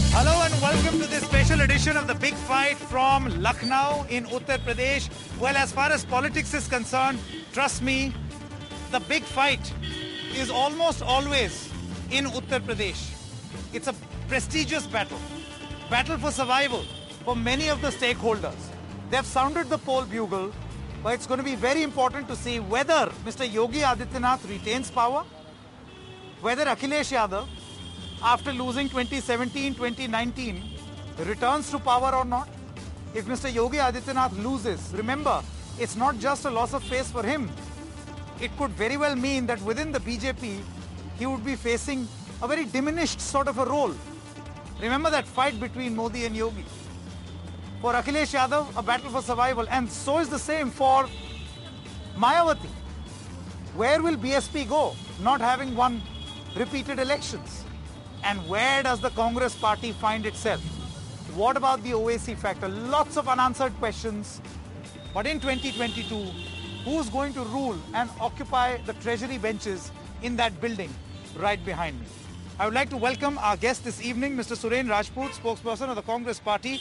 Hello and welcome to this special edition of the Big Fight from Lucknow in Uttar Pradesh. Well, as far as politics is concerned, trust me, the big fight is almost always in Uttar Pradesh. It's a prestigious battle for survival for many of the stakeholders. They've sounded the poll bugle, but it's going to be very important to see whether Mr. Yogi Adityanath retains power, whether Akhilesh Yadav, after losing 2017-2019, returns to power or not. If Mr. Yogi Adityanath loses, remember, it's not just a loss of face for him. It could very well mean that within the BJP, he would be facing a very diminished sort of a role. Remember that fight between Modi and Yogi. For Akhilesh Yadav, a battle for survival. And so is the same for Mayawati. Where will BSP go, not having won repeated elections? And where does the Congress party find itself? What about the OAC factor? Lots of unanswered questions. But in 2022, who's going to rule and occupy the treasury benches in that building right behind me? I would like to welcome our guest this evening, Mr. Suren Rajput, spokesperson of the Congress party.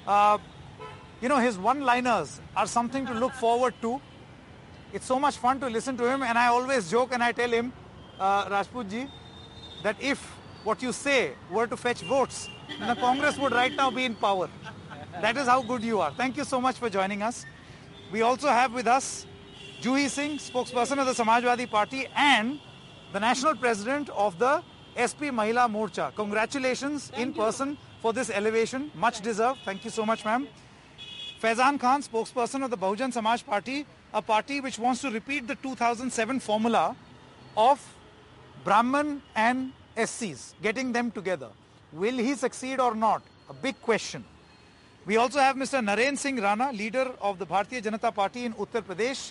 His one-liners are something to look forward to. It's so much fun to listen to him, and I always joke and I tell him, Rajput ji, that if what you say were to fetch votes, the Congress would right now be in power. That is how good you are. Thank you so much for joining us. We also have with us Juhi Singh, spokesperson of the Samajwadi Party and the national president of the SP Mahila Morcha. Congratulations in person for this elevation. Much deserved. Thank you so much, ma'am. Faizan Khan, spokesperson of the Bahujan Samaj Party, a party which wants to repeat the 2007 formula of Brahman and SCs, getting them together. Will he succeed or not? A big question. We also have Mr. Naren Singh Rana, leader of the Bharatiya Janata Party in Uttar Pradesh.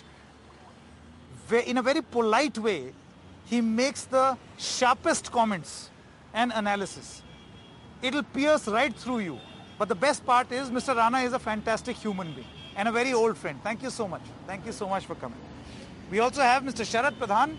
In a very polite way, he makes the sharpest comments and analysis. It'll pierce right through you. But the best part is Mr. Rana is a fantastic human being and a very old friend. Thank you so much. Thank you so much for coming. We also have Mr. Sharad Pradhan,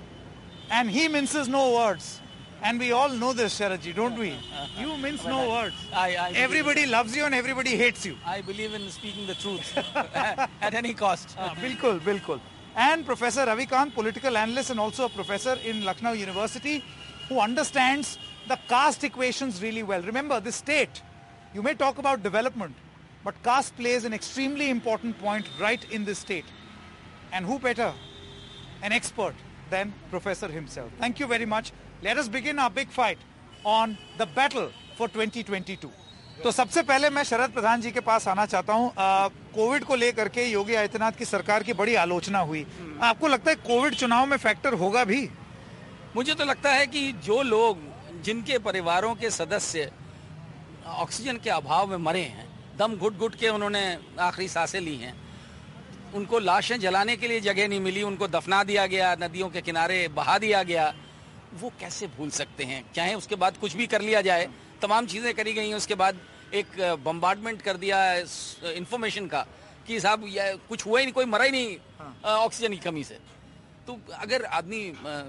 and he minces no words. And we all know this, Sharadji, don't we? You mince no words. Everybody loves you and everybody hates you. I believe in speaking the truth at any cost. Bilkul. And Professor Ravi Kant, political analyst and also a professor in Lucknow University, who understands the caste equations really well. Remember, this state, you may talk about development, but caste plays an extremely important point right in this state. And who better, an expert, than Professor himself. Thank you very much. Let us begin our big fight on the battle for 2022. तो सबसे पहले मैं शरद प्रधान जी के पास आना चाहता हूँ. Covid को लेकर के योगी आदित्यनाथ की सरकार की बड़ी आलोचना हुई. आपको लगता है कोविड चुनाव में फैक्टर होगा भी? मुझे तो लगता है कि जो लोग, जिनके परिवारों के सदस्य ऑक्सीजन के अभाव में मरे हैं, दम घुट के उन्होंने आखिरी सांसें ली हैं, उनको लाशें जलाने के लिए जगह नहीं मिली, उनको दफना दिया गया, नदियों के किनारे बहा दिया गया, वो कैसे भूल सकते हैं? चाहे उसके बाद कुछ भी कर लिया जाए, तमाम चीज़ें करी गई हैं, उसके बाद एक बम्बार्डमेंट कर दिया इंफॉर्मेशन का कि साहब कुछ हुआ ही नहीं, कोई मरा ही नहीं ऑक्सीजन की कमी से. तो अगर आदमी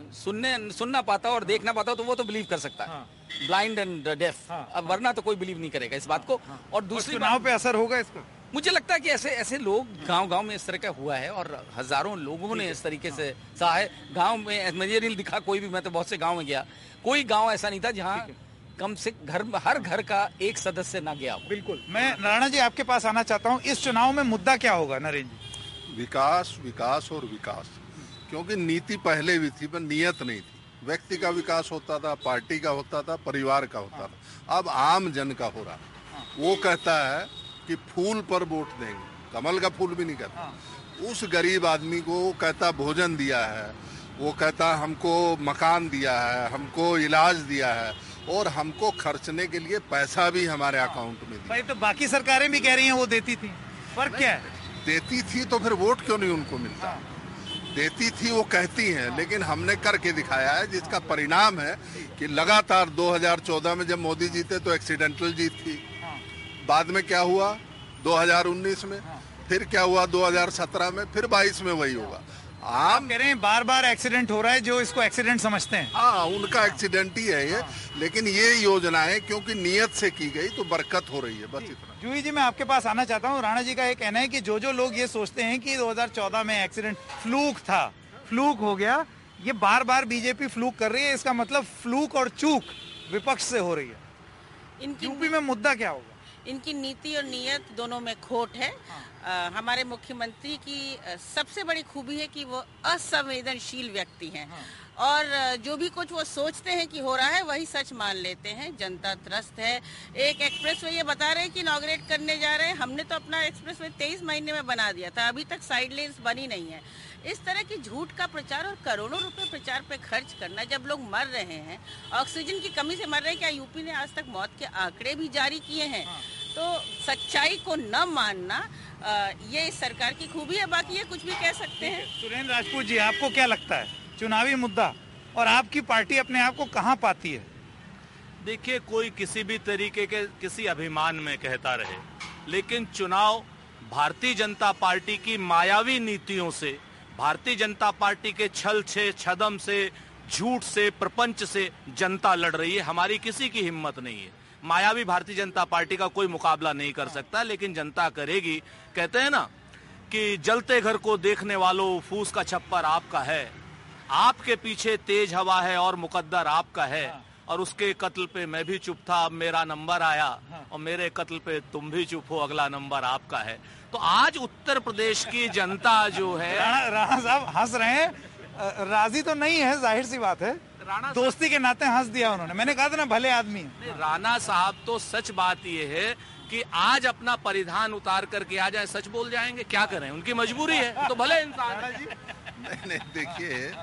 सुनना पाता और देखना पाता तो वो तो बिलीव कर सकता है, ब्लाइंड एंड डेफ. अब वरना तो कोई बिलीव नहीं करेगा इस बात को. और दूसरी चुनाव पे असर होगा इसका? मुझे लगता है कि ऐसे लोग गांव में इस तरह का हुआ है और हजारों लोगों ने इस तरीके से सहा है. गांव में मुझे नहीं दिखा कोई भी, मैं तो बहुत से गांव में गया, कोई गांव ऐसा नहीं था जहां कम से हर घर का एक सदस्य ना गया. बिल्कुल. मैं राणा जी आपके पास आना चाहता हूं. इस चुनाव में मुद्दा क्या होगा नरेंद्र जी? विकास और विकास. क्योंकि नीति पहले भी थी पर नियत नहीं थी. व्यक्ति का विकास होता था, पार्टी का होता था, परिवार का होता था. अब आम जन का हो रहा. वो कहता है कि फूल पर वोट देंगे, कमल का फूल भी नहीं कहता. उस गरीब आदमी को कहता भोजन दिया है, वो कहता हमको मकान दिया है, हमको इलाज दिया है और हमको खर्चने के लिए पैसा भी हमारे अकाउंट में दिया. भाई तो बाकी सरकारें भी कह रही हैं वो देती थी, फर्क क्या है? देती थी तो फिर वोट क्यों नहीं उनको मिलता? देती थी वो कहती हैं, लेकिन हमने करके दिखाया है, जिसका परिणाम है कि लगातार 2014 में जब मोदी जीते तो एक्सीडेंटल जीत थी. बाद में क्या हुआ 2019 में, फिर क्या हुआ 2017 में, फिर 22 में वही होगा. आप कह रहे हैं बार बार एक्सीडेंट हो रहा है, जो इसको एक्सीडेंट समझते हैं। हाँ, उनका एक्सीडेंट ही है ये। लेकिन ये योजनाएं क्योंकि नियत से की गई तो बरकत हो रही है, बस इतना। जूही जी, मैं आपके पास आना चाहता हूँ। राणा जी का ये कहना है कि जो लोग ये सोचते हैं कि 2014 में एक्सीडेंट फ्लूक था, फ्लूक हो गया, ये बार बार बीजेपी फ्लूक कर रही है, इसका मतलब फ्लूक और चूक विपक्ष से हो रही है। यूपी में मुद्दा क्या होगा? इनकी नीति और नीयत दोनों में खोट है। हमारे मुख्यमंत्री की सबसे बड़ी खूबी है कि वो असंवेदनशील व्यक्ति हैं। और जो भी कुछ वो सोचते हैं कि हो रहा है वही सच मान लेते हैं। जनता त्रस्त है। एक एक्सप्रेसवे ये बता रहे हैं कि इनॉग्रेट करने जा रहे हैं। हमने तो अपना एक्सप्रेसवे 23 महीने में बना दिया था, अभी तक साइड लेन्स बनी नहीं है। इस तरह की झूठ का प्रचार और करोड़ों रुपए प्रचार पे खर्च करना, जब लोग मर रहे हैं, ऑक्सीजन की कमी से मर रहे हैं। क्या यूपी ने आज तक मौत के आंकड़े भी जारी किए हैं? तो सच्चाई को न मानना ये इस सरकार की खूबी है। बाकी ये कुछ भी कह सकते हैं। सुरेंद्र राजपूत जी, आपको क्या लगता है चुनावी मुद्दा और आपकी पार्टी अपने आप को कहाँ पाती है? देखिए, कोई किसी भी तरीके के किसी अभिमान में कहता रहे, लेकिन चुनाव भारतीय जनता पार्टी की मायावी नीतियों से, भारतीय जनता पार्टी के छल से, छदम से, झूठ से, प्रपंच से जनता लड़ रही है। हमारी किसी की हिम्मत नहीं है। मायावी भारतीय जनता पार्टी का कोई मुकाबला नहीं कर सकता, लेकिन जनता करेगी। कहते हैं ना कि जलते घर को देखने वालों, फूस का छप्पर आपका है, आपके पीछे तेज हवा है और मुकद्दर आपका है, और उसके कत्ल पे मैं भी चुप था, अब मेरा नंबर आया, और मेरे कत्ल पे तुम भी चुप हो, अगला नंबर आपका है। तो आज उत्तर प्रदेश की जनता जो है, राणा साहब हंस रहे हैं, राजी तो नहीं है, जाहिर सी बात है। दोस्ती के नाते हंस दिया उन्होंने। मैंने कहा था ना, भले आदमी है। राणा साहब तो सच बात ये है कि आज अपना परिधान उतार करके आ जाए, सच बोल जाएंगे, क्या करें, उनकी मजबूरी है, तो भले इंसान है। नहीं, देखिए,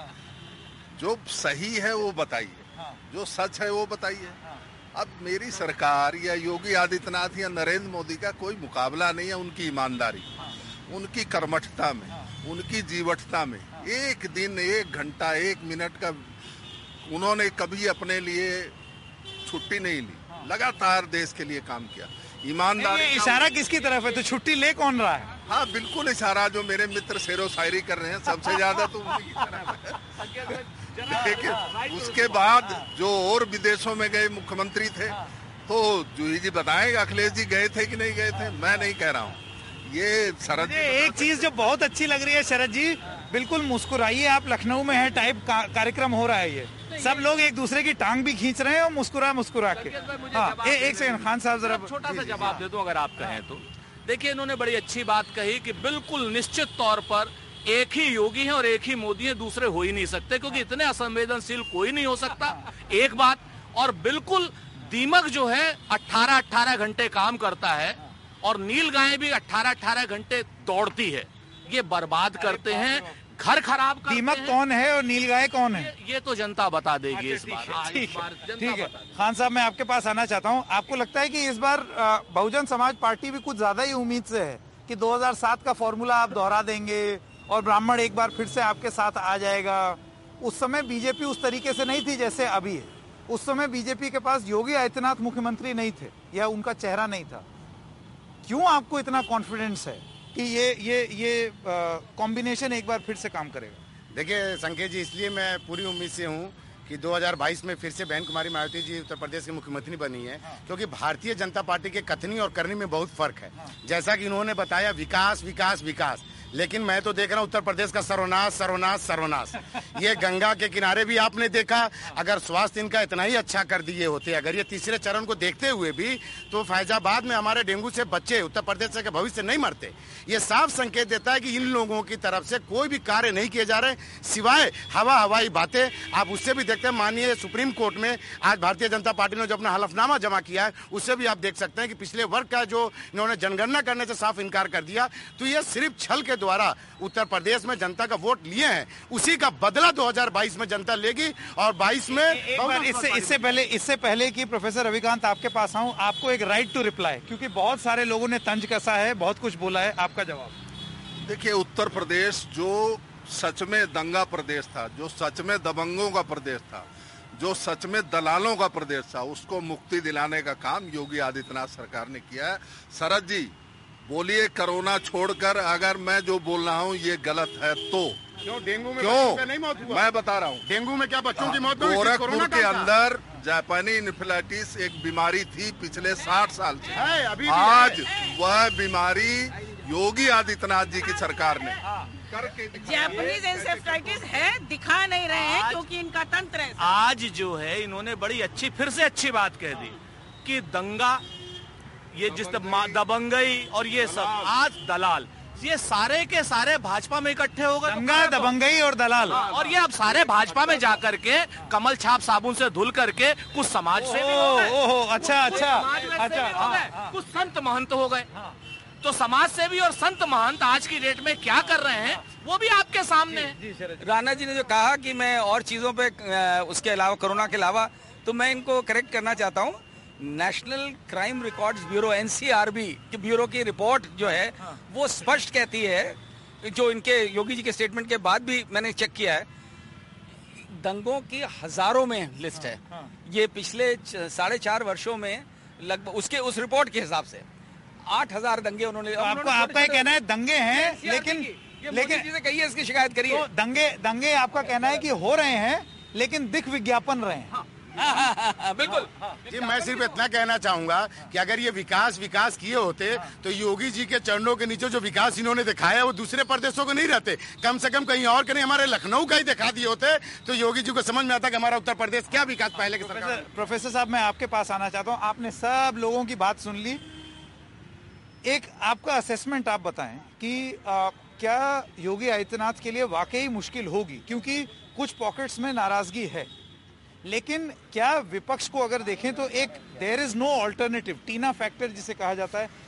जो सही है वो बताइए, जो सच है वो बताइए। अब मेरी सरकार या योगी आदित्यनाथ या नरेंद्र मोदी का कोई मुकाबला नहीं है। उनकी ईमानदारी, उनकी कर्मठता में, उनकी जीवटता में, एक दिन, एक घंटा, एक मिनट का उन्होंने कभी अपने लिए छुट्टी नहीं ली, लगातार देश के लिए काम किया। ईमानदारी। इशारा किसकी तरफ है? तो छुट्टी ले कौन रहा है? हाँ, बिल्कुल इशारा जो मेरे मित्र शेरो शायरी कर रहे हैं, सबसे ज्यादा तो उन्हीं की तरफ है। लेकिन उसके बाद जो और विदेशों में गए मुख्यमंत्री थे, तो जूही जी बताएंगे अखिलेश जी गए थे कि नहीं गए थे, मैं नहीं कह रहा हूँ। ये शरद जी, एक चीज जो बहुत अच्छी लग रही है शरद जी, बिल्कुल मुस्कुराइए, आप लखनऊ में है टाइप कार्यक्रम हो रहा है। ये सब लोग एक दूसरे की टांग भी खींच रहे हैं और मुस्कुरा के। हाँ, एक सेकंड खान साहब, जरा छोटा सा जवाब दे दूं अगर आप कहें तो। देखिए, इन्होंने बड़ी अच्छी बात कही कि बिल्कुल निश्चित तौर पर एक ही योगी है और एक ही मोदी है, दूसरे हो ही नहीं सकते, क्योंकि इतने असंवेदनशील कोई नहीं हो सकता, एक बात। और बिल्कुल दीमक जो है 18-18 घंटे काम करता है, और नील गाय भी 18-18 घंटे दौड़ती है। ये बर्बाद करते हैं, घर खराब करते हैं। दीमक कौन है और नीलगाय कौन है? ये तो जनता बता देगी इस बार। ठीक है। खान साहब, मैं आपके पास आना चाहता हूँ। आपको लगता है कि इस बार बहुजन समाज पार्टी भी कुछ ज्यादा ही उम्मीद से है कि 2007 का फॉर्मूला आप दोहरा देंगे और ब्राह्मण एक बार फिर से आपके साथ आ जाएगा? उस समय बीजेपी उस तरीके से नहीं थी जैसे अभी है। उस समय बीजेपी के पास योगी आदित्यनाथ मुख्यमंत्री नहीं थे, या उनका चेहरा नहीं था। क्यों आपको इतना कॉन्फिडेंस है कि ये कॉम्बिनेशन एक बार फिर से काम करेगा? देखिए संकेत जी, इसलिए मैं पूरी उम्मीद से हूँ कि 2022 में फिर से बहन कुमारी मायावती जी उत्तर प्रदेश की मुख्यमंत्री बनी है। क्योंकि भारतीय जनता पार्टी के कथनी और करनी में बहुत फर्क है। जैसा कि उन्होंने बताया, विकास विकास विकास, लेकिन मैं तो देख रहा हूँ उत्तर प्रदेश का सर्वनाश सर्वनाश सर्वनाश। ये गंगा के किनारे भी आपने देखा, अगर स्वास्थ्य इनका इतना ही अच्छा कर दिए होते, अगर ये तीसरे चरण को देखते हुए भी, तो फैजाबाद में हमारे डेंगू से बच्चे उत्तर प्रदेश के भविष्य नहीं मरते। ये साफ संकेत देता है कि इन लोगों की तरफ से कोई भी कार्य नहीं किए जा रहे, सिवाय हवाई बातें। आप उससे भी देखते हैं, माननीय सुप्रीम कोर्ट में आज भारतीय जनता पार्टी ने जो अपना हलफनामा जमा किया है, उससे भी आप देख सकते हैं कि पिछले वर्ग का जो इन्होंने जनगणना करने से साफ इनकार कर दिया। तो ये सिर्फ छल के द्वारा उत्तर प्रदेश में जनता का वोट लिए हैं, उसी का बदला 2022 में जनता लेगी। और 22 में इससे पहले कि प्रोफेसर रविकांत आपके पास आऊं, आपको एक राइट टू रिप्लाई, क्योंकि बहुत सारे लोगों ने तंज कसा है, बहुत कुछ बोला है, आपका जवाब। देखिए, उत्तर प्रदेश जो सच में दंगा प्रदेश था, जो सच में दबंगों का प्रदेश था, जो सच में दलालों का प्रदेश था, उसको मुक्ति दिलाने का काम योगी आदित्यनाथ सरकार ने किया है। शरद जी बोलिए, कोरोना छोड़कर अगर मैं जो बोल रहा हूँ ये गलत है तो क्यों डेंगू में क्यों? बच्चों का नहीं मौत हुआ? मैं बता रहा हूँ, डेंगू में क्या बच्चों की मौत हुई? गोरखपुर कोरोना के का था। अंदर जापानी इन्फ्लुएंजा एक बीमारी थी पिछले 60 साल से। है, अभी भी आज है। वह बीमारी योगी आदित्यनाथ जी की सरकार ने करके दिखाई। जापानीज एन्सेफेलाइटिस है, दिखा नहीं रहे हैं क्योंकि इनका तंत्र है। आज जो है इन्होंने बड़ी अच्छी, फिर से अच्छी बात कह दी कि दंगा, ये जिस दबंगई और ये सब, आज दलाल, ये सारे के सारे भाजपा में इकट्ठे हो गए। दंगा, दबंगई और दलाल। और ये अब सारे भाजपा में जा करके कमल छाप साबुन से धुल करके कुछ समाज से ओहो, अच्छा अच्छा कुछ संत महंत हो गए। तो समाज सेवी और संत महंत आज की डेट में क्या कर रहे हैं वो भी आपके सामने है। राणा जी ने जो कहा कि मैं और चीजों पे उसके अलावा, कोरोना के अलावा, तो मैं इनको करेक्ट करना चाहता हूँ। National crime records bureau NCRB की ब्यूरो की रिपोर्ट जो है वो स्पष्ट कहती है, जो इनके योगी जी के स्टेटमेंट के बाद भी मैंने चेक किया है, दंगों की हजारों में लिस्ट है। ये पिछले 4.5 वर्षों में लगभग उसके उस रिपोर्ट के हिसाब से 8,000 दंगे उन्होंने। आपका ये कहना है दंगे हैं, लेकिन मोदी से कहिए इसकी शिकायत करिए। तो दंगे आपका कहना है कि हो रहे हैं, लेकिन दिख विज्ञापन रहे हैं। बिल्कुल जी, मैं सिर्फ इतना कहना चाहूंगा कि अगर ये विकास किए होते तो योगी जी के चरणों के नीचे जो विकास इन्होंने दिखाया वो दूसरे प्रदेशों को नहीं रहते, कम से कम कहीं और के नहीं, हमारे लखनऊ का ही दिखा दिए होते तो योगी जी को समझ में आता कि हमारा उत्तर प्रदेश क्या विकास पहले की सरकार। प्रोफेसर साहब, मैं आपके पास आना चाहता हूँ। आपने सब लोगों की बात सुन ली, एक आपका असेसमेंट आप बताएं कि क्या योगी आदित्यनाथ के लिए वाकई मुश्किल होगी, क्योंकि कुछ पॉकेट्स में नाराजगी है, लेकिन क्या विपक्ष को अगर देखें तो एक there is no alternative, TINA factor जिसे कहा जाता है,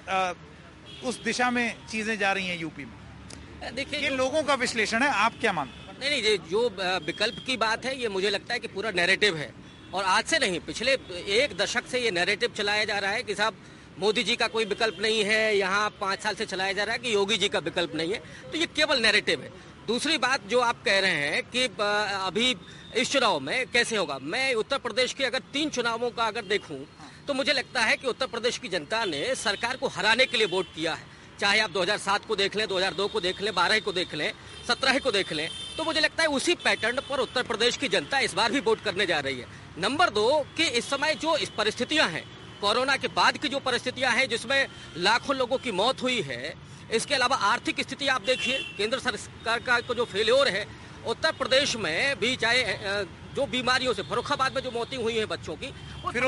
उस दिशा में चीजें जा रही हैं यूपी में। देखिए, ये लोगों का विश्लेषण है, आप क्या मानते हैं? नहीं, ये जो विकल्प की बात है, ये मुझे लगता है कि पूरा नैरेटिव है, और आज से नहीं, पिछले 1 दशक से ये नैरेटिव चलाया जा रहा है कि साहब मोदी जी का कोई विकल्प नहीं है, यहाँ 5 साल से चलाया जा रहा है कि योगी जी का विकल्प नहीं है, तो ये केवल नैरेटिव है। दूसरी बात जो आप कह रहे हैं कि अभी इस चुनाव में कैसे होगा, मैं उत्तर प्रदेश के अगर 3 चुनावों का अगर देखूं तो मुझे लगता है कि उत्तर प्रदेश की जनता ने सरकार को हराने के लिए वोट किया है। चाहे आप 2007 को देख लें, 2002 को देख लें, 12 को देख लें, 17 को देख लें, तो मुझे लगता है उसी पैटर्न पर उत्तर प्रदेश की जनता इस बार भी वोट करने जा रही है। नंबर 2 कि इस समय जो इस परिस्थितियां हैं, कोरोना के बाद की जो परिस्थितियां हैं जिसमें लाखों लोगों की मौत हुई है, इसके अलावा आर्थिक स्थिति आप देखिए, केंद्र सरकार का जो फेल्योर है, उत्तर प्रदेश में भी चाहे जो बीमारियों से, फर्रुखाबाद में जो मौतें हुई हैं बच्चों की,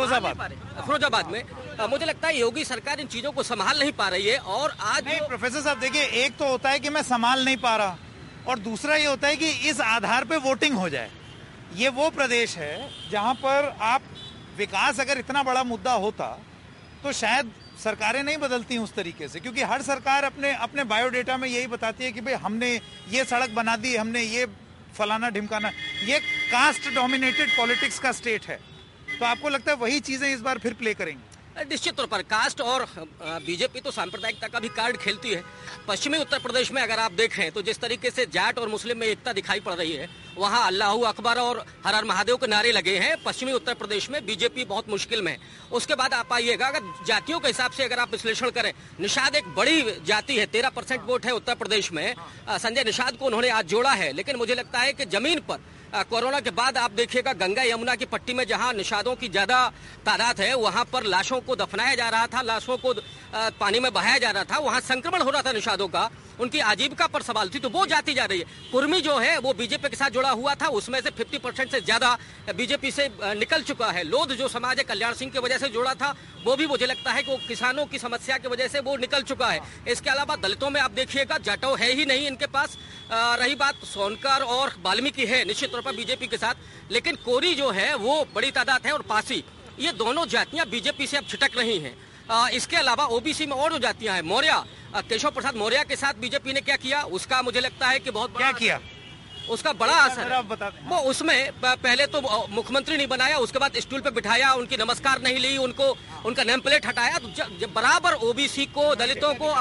फिरोजाबाद में, मुझे लगता है योगी सरकार इन चीजों को संभाल नहीं पा रही है। और आज नहीं प्रोफेसर साहब देखिए, एक तो होता है कि मैं संभाल नहीं पा रहा, और दूसरा ये होता है कि इस आधार पे वोटिंग हो जाए। ये वो प्रदेश है जहां पर आप विकास अगर इतना बड़ा मुद्दा होता तो शायद सरकारें नहीं बदलती उस तरीके से, क्योंकि हर सरकार अपने बायोडेटा में यही बताती है कि भाई हमने ये सड़क बना दी, हमने ये फलाना ढिमकाना। ये कास्ट डोमिनेटेड पॉलिटिक्स का स्टेट है, तो आपको लगता है वही चीजें इस बार फिर प्ले करेंगी? निश्चित तौर पर कास्ट और बीजेपी तो सांप्रदायिकता का भी कार्ड खेलती है। पश्चिमी उत्तर प्रदेश में अगर आप देखें तो जिस तरीके से जाट और मुस्लिम में एकता दिखाई पड़ रही है, वहाँ अल्लाहू अकबर और हर हर महादेव के नारे लगे हैं। पश्चिमी उत्तर प्रदेश में बीजेपी बहुत मुश्किल में है। उसके बाद आप आइएगा, अगर जातियों के हिसाब से अगर आप विश्लेषण करें, निषाद एक बड़ी जाति है, 13% वोट है उत्तर प्रदेश में। संजय निषाद को उन्होंने आज जोड़ा है, लेकिन मुझे लगता है कि जमीन पर कोरोना के बाद आप देखिएगा गंगा यमुना की पट्टी में जहां निषादों की ज्यादा तादाद है, वहां पर लाशों को दफनाया जा रहा था, लाशों को पानी में बहाया जा रहा था, वहां संक्रमण हो रहा था निषादों का, उनकी आजीविका पर सवाल थी, तो वो जाती जा रही है। कुर्मी जो है वो बीजेपी के साथ जुड़ा हुआ था, उसमें से 50% से ज्यादा बीजेपी से निकल चुका है। लोध जो समाज है कल्याण सिंह की वजह से जुड़ा था, वो भी मुझे लगता है कि वो किसानों की समस्या की वजह से वो निकल चुका है। इसके अलावा दलितों में आप देखिएगा जाटव है ही नहीं इनके पास। रही बात सोनकर और वाल्मीकि है निश्चित तौर पर बीजेपी के साथ, लेकिन कोरी जो है वो बड़ी तादाद है, और पासी, ये दोनों जातियां बीजेपी से अब छिटक रही हैं। इसके अलावा ओबीसी में और जो जातियां हैं, मौर्य, केशव प्रसाद मौर्य के साथ बीजेपी ने क्या किया, उसका मुझे लगता है कि बहुत क्या किया, उसका बड़ा असर है। वो उसमें पहले तो मुख्यमंत्री नहीं बनाया, उसके बाद स्टूल पे बिठाया, उनकी नमस्कार नहीं ली, उनका नेम प्लेट हटाया, तो बराबर ओबीसी को, दलितों को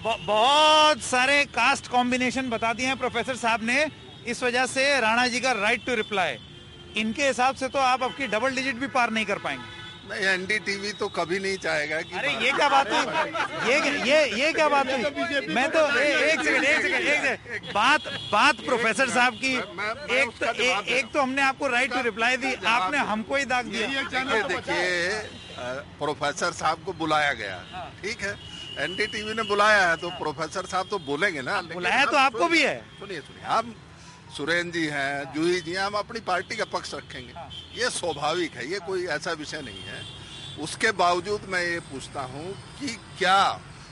बहुत सारे कास्ट कॉम्बिनेशन बता दिए हैं प्रोफेसर साहब ने। इस वजह से राणा जी का राइट टू रिप्लाई, इनके हिसाब से तो आप आपकी डबल डिजिट भी पार नहीं कर पाएंगे। नहीं, एनडीटीवी तो कभी नहीं चाहेगा कि अरे ये क्या बात हुई, ये क्या बात हुई। मैं तो एक सेकंड बात प्रोफेसर साहब की, एक तो हमने आपको राइट टू रिप्लाई दी, आपने हमको ही दाग दिया। देखिए, प्रोफेसर साहब को बुलाया गया, ठीक है, एनडीटीवी ने बुलाया है तो प्रोफेसर साहब तो बोलेंगे ना। बुलाया तो आपको भी है। सुनिए, हम सुरेंद्र जी हैं, जूही जी हैं, हम अपनी पार्टी का पक्ष रखेंगे, ये स्वाभाविक है, ये कोई ऐसा विषय नहीं है। उसके बावजूद मैं ये पूछता हूँ कि क्या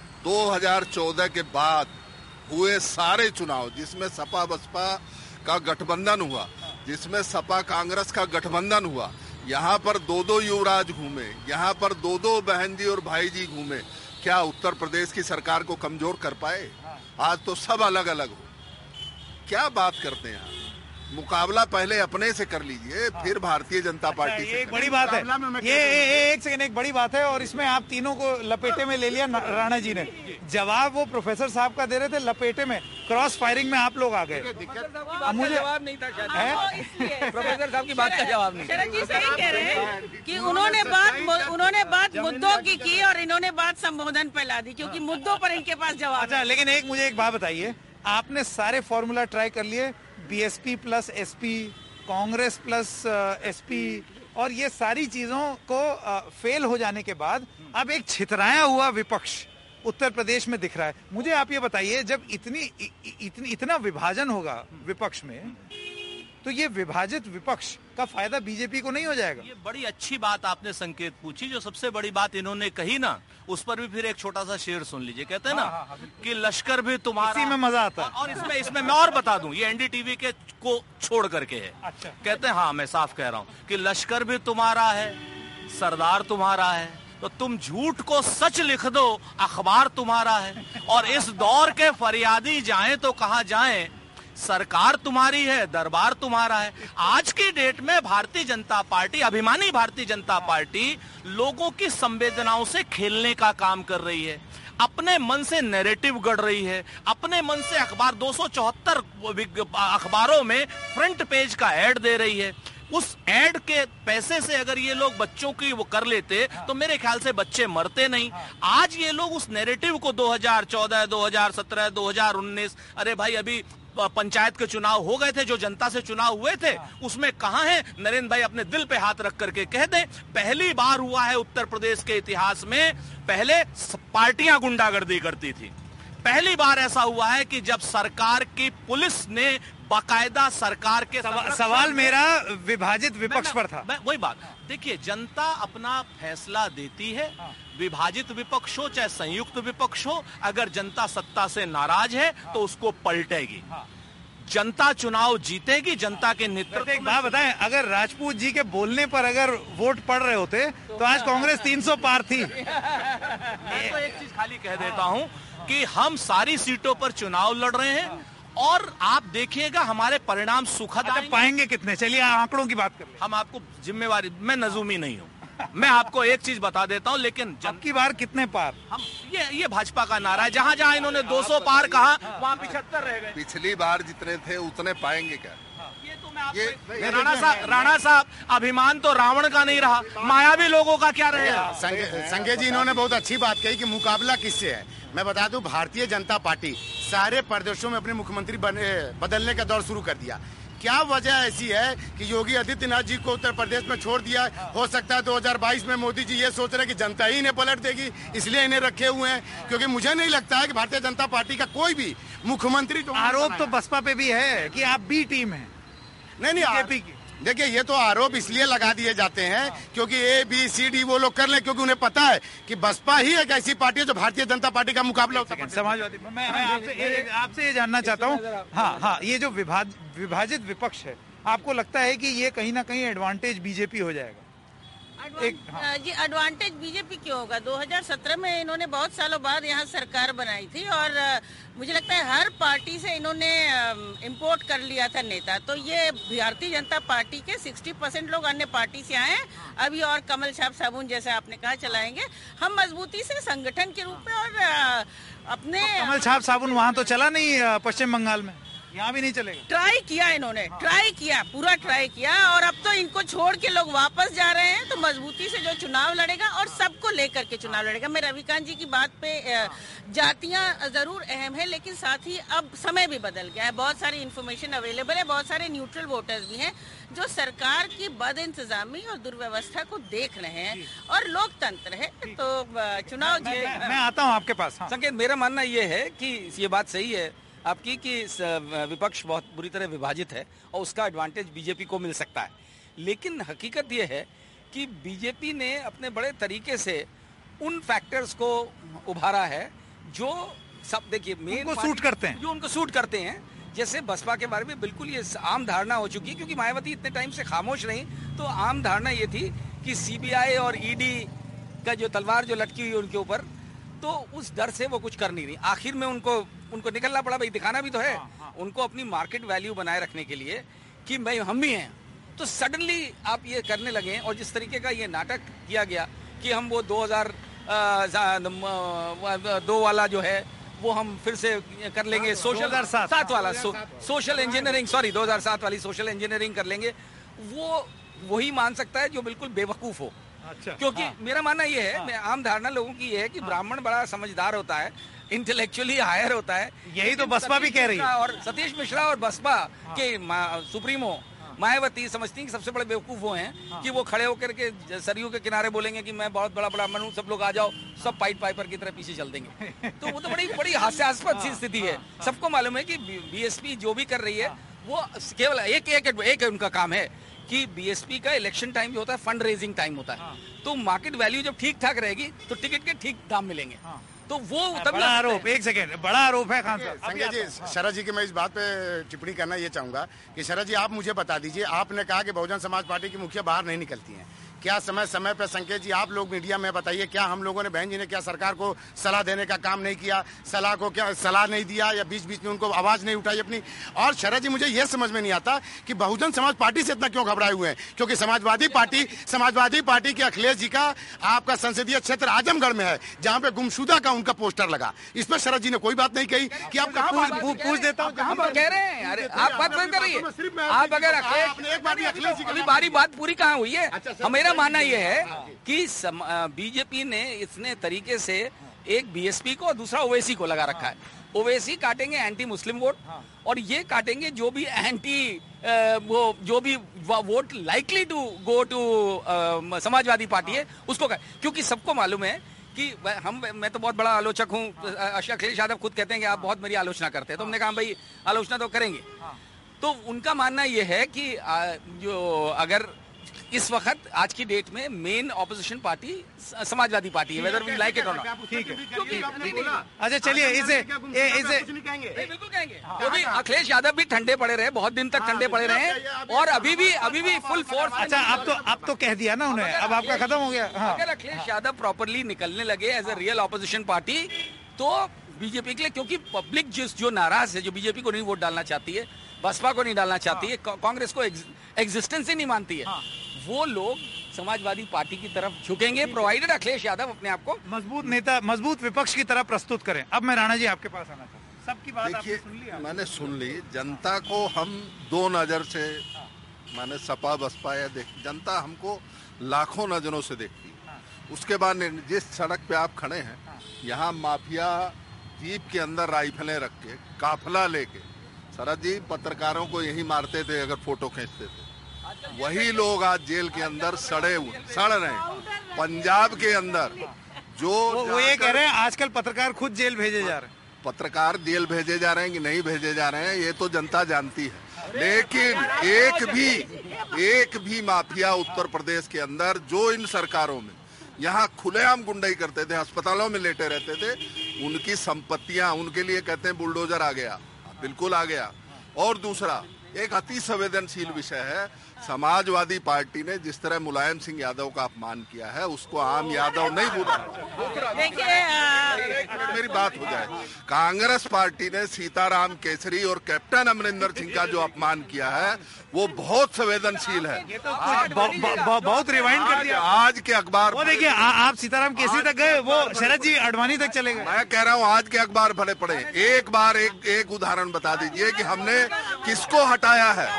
2014 के बाद हुए सारे चुनाव जिसमें सपा बसपा का गठबंधन हुआ, जिसमें सपा कांग्रेस का गठबंधन हुआ, यहाँ पर दो युवराज घूमे, यहाँ पर दो बहन जी और भाई जी घूमे, क्या उत्तर प्रदेश की सरकार को कमजोर कर पाए? आज तो सब अलग अलग हो, क्या बात करते हैं आप? मुकाबला पहले अपने से कर लीजिए, फिर भारतीय जनता पार्टी से। एक बड़ी बात है ये, एक सेकंड, एक बड़ी बात है, और इसमें आप तीनों को लपेटे में ले लिया राणा जी ने। जवाब वो प्रोफेसर साहब का दे रहे थे लपेटे में, क्रॉस फायरिंग में आप लोग आ गए। मुझे जवाब नहीं था, प्रोफेसर साहब की बात का जवाब नहीं। शरद जी सही कह रहे हैं कि उन्होंने बात मुद्दों की और इन्होंने बात संबोधन पे ला दी, क्योंकि मुद्दों पर इनके पास जवाब। अच्छा, लेकिन मुझे एक बात बताइए, आपने सारे फॉर्मूला ट्राई कर लिए, BSP plus SP, Congress plus SP, और ये सारी चीजों को फेल हो जाने के बाद अब एक छितराया हुआ विपक्ष उत्तर प्रदेश में दिख रहा है। मुझे आप ये बताइए, जब इतना विभाजन होगा विपक्ष में, तो ये विभाजित विपक्ष का फायदा बीजेपी को नहीं हो जाएगा? ये बड़ी अच्छी बात आपने संकेत पूछी। जो सबसे बड़ी बात इन्होंने कही ना, उस पर भी फिर एक छोटा सा शेर सुन लीजिए। कहते हैं ना कि लश्कर भी तुम्हारा, इसी में मजा आता है। और इसमें मैं और बता दूं, ये एनडीटीवी के को छोड़ करके है। अच्छा। कहते हैं, हाँ मैं साफ कह रहा हूं कि लश्कर भी तुम्हारा है, सरदार तुम्हारा है, तो तुम झूठ को सच लिख दो, अखबार तुम्हारा है। और इस दौर के फरियादी जाएं तो कहां जाएं, सरकार तुम्हारी है, दरबार तुम्हारा है। आज की डेट में भारतीय जनता पार्टी, अभिमानी भारतीय जनता पार्टी, लोगों की संवेदनाओं से खेलने का काम कर रही है, अपने मन से नैरेटिव गढ़ रही है, अपने मन से अखबार 274 अखबारों में फ्रंट पेज का ऐड दे रही है। उस ऐड के पैसे से अगर ये लोग बच्चों की वो कर लेते तो मेरे ख्याल से बच्चे मरते नहीं। आज ये लोग उस नैरेटिव को 2014, 2017, 2019, अरे भाई अभी पंचायत के चुनाव हो गए थे, जो जनता से चुनाव हुए थे, उसमें कहां है नरेंद्र भाई? अपने दिल पे हाथ रख करके कह दे, पहली बार हुआ है उत्तर प्रदेश के इतिहास में, पहले पार्टियां गुंडागर्दी करती थी, पहली बार ऐसा हुआ है कि जब सरकार की पुलिस ने बाकायदा सरकार के सवाल मेरा विभाजित विपक्ष पर था। वही बात, देखिए जनता अपना फैसला देती है, विभाजित विपक्ष हो चाहे संयुक्त विपक्ष हो, अगर जनता सत्ता से नाराज है तो उसको पलटेगी। जनता चुनाव जीतेगी, जनता के नेतृत्व। एक बात बताएं, अगर राजपूत जी के बोलने पर अगर वोट पड़ रहे होते तो आज कांग्रेस 300 पार थी। मैं तो एक चीज खाली कह देता हूं कि हम सारी सीटों पर चुनाव लड़ रहे हैं और आप देखिएगा हमारे परिणाम सुखद आएंगे। पाएंगे कितने? चलिए आंकड़ों की बात कर लें। हम आपको जिम्मेवारी, मैं नजूमी नहीं हूं, मैं आपको एक चीज बता देता हूं, लेकिन अब की बार कितने पार? हम ये भाजपा का नारा है, जहां जहां इन्होंने 200 पार कहा वहां 75 रह गए। पिछली बार जितने थे उतने पाएंगे क्या? ये तो मैं आपको राणा साहब, अभिमान तो रावण का नहीं रहा, मायावी लोगों का क्या रहेगा? संजय जी, इन्होंने बहुत अच्छी बात कही कि मुकाबला किससे है। मैं बता दूं, भारतीय जनता पार्टी सारे प्रदेशों में अपने मुख्यमंत्री बदलने का दौर शुरू कर दिया। क्या वजह ऐसी है कि योगी आदित्यनाथ जी को उत्तर प्रदेश में छोड़ दिया? हो सकता है 2022 में मोदी जी ये सोच रहे हैं कि जनता ही इन्हें पलट देगी, इसलिए इन्हें रखे हुए हैं। क्योंकि मुझे नहीं लगता है कि भारतीय जनता पार्टी का कोई भी मुख्यमंत्री जो आरोप तो बसपा पे भी है कि आप बी टीम है। नहीं बीजेपी की, देखिए ये तो आरोप इसलिए लगा दिए जाते हैं क्योंकि ए बी सी डी वो लोग कर ले, क्योंकि उन्हें पता है कि बसपा ही एक ऐसी पार्टी है जो भारतीय जनता पार्टी का मुकाबला होता है। समाजवादी, मैं आपसे ये जानना चाहता हूँ, हाँ, ये जो विभाजित विपक्ष है, आपको लगता है कि ये कहीं ना कहीं एडवांटेज बीजेपी हो जाएगा? जी, एडवांटेज बीजेपी क्यों होगा? 2017 में इन्होंने बहुत सालों बाद यहाँ सरकार बनाई थी और मुझे लगता है हर पार्टी से इन्होंने इंपोर्ट कर लिया था नेता। तो ये भारतीय जनता पार्टी के 60% लोग अन्य पार्टी से आए हैं अभी, और कमल छाप साबुन जैसे आपने कहा चलाएंगे हम मजबूती से संगठन के रूप में। और अपने कमल छाप साबुन वहाँ तो चला नहीं पश्चिम बंगाल में। यहाँ भी नहीं चलेगा। ट्राई किया इन्होंने, ट्राई किया, पूरा ट्राई किया, और अब तो इनको छोड़ के लोग वापस जा रहे हैं। तो मजबूती से जो चुनाव लड़ेगा और सबको लेकर के चुनाव लड़ेगा। मैं रविकांत जी की बात पे, जातियां जरूर अहम है, लेकिन साथ ही अब समय भी बदल गया है। बहुत सारी इन्फॉर्मेशन अवेलेबल है, बहुत सारे न्यूट्रल वोटर्स भी हैं जो सरकार की बद इंतजामी और दुर्व्यवस्था को देख रहे हैं, और लोकतंत्र है तो चुनाव मैं आता हूँ आपके पास। हाँ। संकेत, मेरा मानना ये है कि ये बात सही है आपकी कि विपक्ष बहुत बुरी तरह विभाजित है और उसका एडवांटेज बीजेपी को मिल सकता है, लेकिन हकीकत ये है कि बीजेपी ने अपने बड़े तरीके से उन फैक्टर्स को उभारा है जो सब, देखिए, मेन सूट करते हैं, जो उनको सूट करते हैं। जैसे बसपा के बारे में बिल्कुल ये आम धारणा हो चुकी है, क्योंकि मायावती इतने टाइम से खामोश रही, तो आम धारणा ये थी कि सीबीआई और ईडी का जो तलवार जो लटकी हुई उनके ऊपर, तो उस डर से वो कुछ कर नहीं रही। आखिर में उनको निकलना पड़ा, भाई दिखाना भी तो है उनको अपनी मार्केट वैल्यू बनाए रखने के लिए कि भाई हम भी हैं। तो सडनली आप ये करने लगे, और जिस तरीके का ये नाटक किया गया कि हम वो 2002 वाला जो है वो हम फिर से कर लेंगे, सोशल 2007 वाला सोशल इंजीनियरिंग, 2007 वाली सोशल इंजीनियरिंग कर लेंगे, वो वही मान सकता है जो बिल्कुल बेवकूफ हो। अच्छा, क्योंकि मेरा मानना ये है, मैं आम धारणा लोगों की ये है कि ब्राह्मण बड़ा समझदार होता है, इंटेलेक्चुअली हायर होता है। यही तो बसपा भी कह रही है। और सतीश मिश्रा और बसपा के सुप्रीमो मायावती समझती हैं कि सबसे बड़े बेवकूफ वो हैं कि वो खड़े होकर के सरयू के किनारे बोलेंगे कि मैं बहुत बड़ा ब्राह्मण हूँ, सब लोग आ जाओ, सब पाइट पाइपर की तरह पीछे चल देंगे। तो वो तो बड़ी हास्यास्पद सी स्थिति है। सबको मालूम है कि बीएसपी जो भी कर रही है वो केवल एक उनका काम है कि बीएसपी का इलेक्शन टाइम जो होता है फंड रेजिंग टाइम होता है। तो मार्केट वैल्यू जब ठीक ठाक रहेगी तो टिकट के ठीक दाम मिलेंगे। तो वो बड़ा आरोप, एक सेकेंड, बड़ा आरोप है खान साहब। संजय जी, शरद जी की मैं इस बात पे टिप्पणी करना ये चाहूंगा कि शरद जी आप मुझे बता दीजिए, आपने कहा कि बहुजन समाज पार्टी की मुखिया बाहर नहीं निकलती हैं, क्या समय समय पे संकेत जी आप लोग मीडिया में बताइए, क्या हम लोगों ने, बहन जी ने क्या सरकार को सलाह देने का काम नहीं किया, सलाह को क्या सलाह नहीं दिया, या बीच बीच में उनको आवाज नहीं उठाई अपनी? और शरद जी, मुझे यह समझ में नहीं आता कि बहुजन समाज पार्टी से इतना क्यों घबराए हुए हैं, क्योंकि समाजवादी पार्टी के अखिलेश जी का आपका संसदीय क्षेत्र आजमगढ़ में है, जहाँ पे गुमशुदा का उनका पोस्टर लगा। इस पर शरद जी ने कोई बात नहीं कही कि आप पूछ देता हूँ, कहाँ पर कह रहे हैं? अरे आप बात बंद कर रही है। आप अगर अखिलेश बारी बात पूरी कहाँ हुई है? मेरा मानना यह है कि बीजेपी ने इतने तरीके से एक बीएसपी को और दूसरा ओवैसी को लगा रखा है। ओवैसी काटेंगे एंटी मुस्लिम वोट, और ये काटेंगे जो भी जो भी vote likely to go to Samajwadi party है उसको, क्योंकि सबको मालूम है कि मैं तो बहुत बड़ा आलोचक हूँ, अखिलेश यादव खुद कहते हैं कि आप बहुत मेरी आलोचना करते हैं, तो हमने कहा भाई आलोचना तो करेंगे। तो उनका मानना यह है कि जो अगर इस वक्त आज की डेट में main opposition party Samajwadi party है, वेदर वी लाइक इट और नॉट। ठीक है, अच्छा चलिए, इसे बिल्कुल कहेंगे। क्योंकि अखिलेश यादव भी ठंडे पड़े रहे, बहुत दिन तक ठंडे पड़े रहे, और अभी भी फुल फोर्स। अच्छा, अब तो कह दिया ना उन्हें, अब आपका खत्म हो गया। अगर अखिलेश यादव प्रॉपरली निकलने लगे as a real opposition party तो बीजेपी के लिए, क्योंकि पब्लिक जो नाराज है, जो बीजेपी को नहीं वोट डालना चाहती है, बसपा को नहीं डालना चाहती है, कांग्रेस को एग्जिस्टेंस ही नहीं मानती है, वो लोग समाजवादी पार्टी की तरफ झुकेंगे, प्रोवाइडेड अखिलेश यादव अपने आप को मजबूत नेता, मजबूत विपक्ष की तरफ प्रस्तुत करें। अब मैं राणा जी आपके पास आना चाहता हूँ। सबकी बात आपने सुन ली? मैंने सुन ली। जनता को हम दो नजर से, माने सपा बसपा या जनता हमको लाखों नजरों से देखती है। उसके बाद जिस सड़क पे आप खड़े हैं, यहाँ माफिया जीप के अंदर राइफलें रख के काफिला लेके, शरद जी पत्रकारों को यही मारते थे अगर फोटो खींचते थे, वही लोग आज जेल के अंदर सड़ रहे हैं। पंजाब के अंदर जो वो ये कह रहे हैं आजकल पत्रकार खुद जेल भेजे जा रहे हैं। पत्रकार जेल भेजे जा रहे हैं कि नहीं भेजे जा रहे हैं ये तो जनता जानती है, लेकिन एक भी माफिया उत्तर प्रदेश के अंदर जो इन सरकारों में यहाँ खुलेआम गुंडाई करते थे, अस्पतालों में लेटे रहते थे, उनकी संपत्तियां, उनके लिए कहते हैं बुलडोजर आ गया, बिल्कुल आ गया। और दूसरा, एक अति संवेदनशील विषय है। समाजवादी पार्टी ने जिस तरह मुलायम सिंह यादव का अपमान किया है, उसको आम यादव नहीं भूला। देखिए मेरी बात हो जाए। कांग्रेस पार्टी ने सीताराम केसरी और कैप्टन अमरिंदर सिंह का जो अपमान किया है वो बहुत संवेदनशील है। बहुत रिवाइंड कर दिया। आज के अखबार वो देखिए, आप सीताराम केसरी तक गए, वो शरद जी अडवाणी तक चले गए। मैं कह रहा हूँ आज के अखबार भले पढ़े। एक बार एक उदाहरण बता दीजिए कि हमने किसको हटाया है।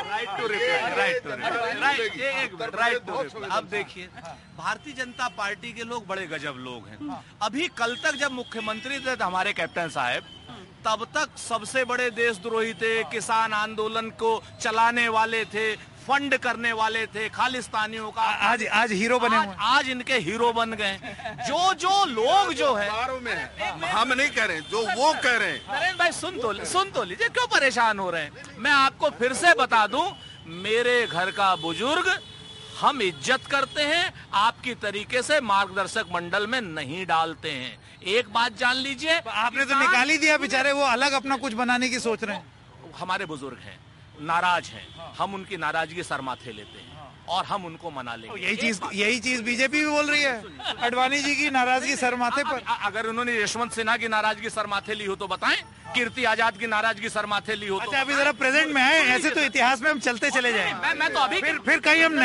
अब देखिए, भारतीय जनता पार्टी के लोग बड़े गजब लोग हैं। अभी कल तक जब मुख्यमंत्री थे हमारे कैप्टन साहब, तब तक सबसे बड़े देशद्रोही थे, किसान आंदोलन को चलाने वाले थे, फंड करने वाले थे खालिस्तानियों का। आज हीरो बने हुए। आज इनके हीरो बन गए। जो लोग जो है में हम नहीं कह रहे, जो वो कह रहे हैं। नरेंद्र भाई सुन तो लीजिए, क्यों परेशान हो रहे हैं। मैं आपको फिर से बता दूं, मेरे घर का बुजुर्ग हम इज्जत करते हैं, आपकी तरीके से मार्गदर्शक मंडल में नहीं डालते हैं। एक बात जान लीजिए, आपने तो निकाल ही दिया बेचारे, वो अलग अपना कुछ बनाने की सोच रहे हैं। हमारे बुजुर्ग हैं, नाराज हैं, हम उनकी नाराजगी सर माथे लेते हैं और हम उनको मना लेंगे। यही चीज बीजेपी भी बोल रही है, अडवाणी जी की नाराजगी सर माथे पर। अगर उन्होंने यशवंत सिन्हा की नाराजगी सर माथे ली हो तो बताएं, कीर्ति आजाद की नाराजगी सर माथे ली हो तो। अच्छा, अभी जरा प्रेजेंट में आए, ऐसे तो इतिहास में हम चलते चले जाएंगे। मैं तो अभी फिर कहीं हम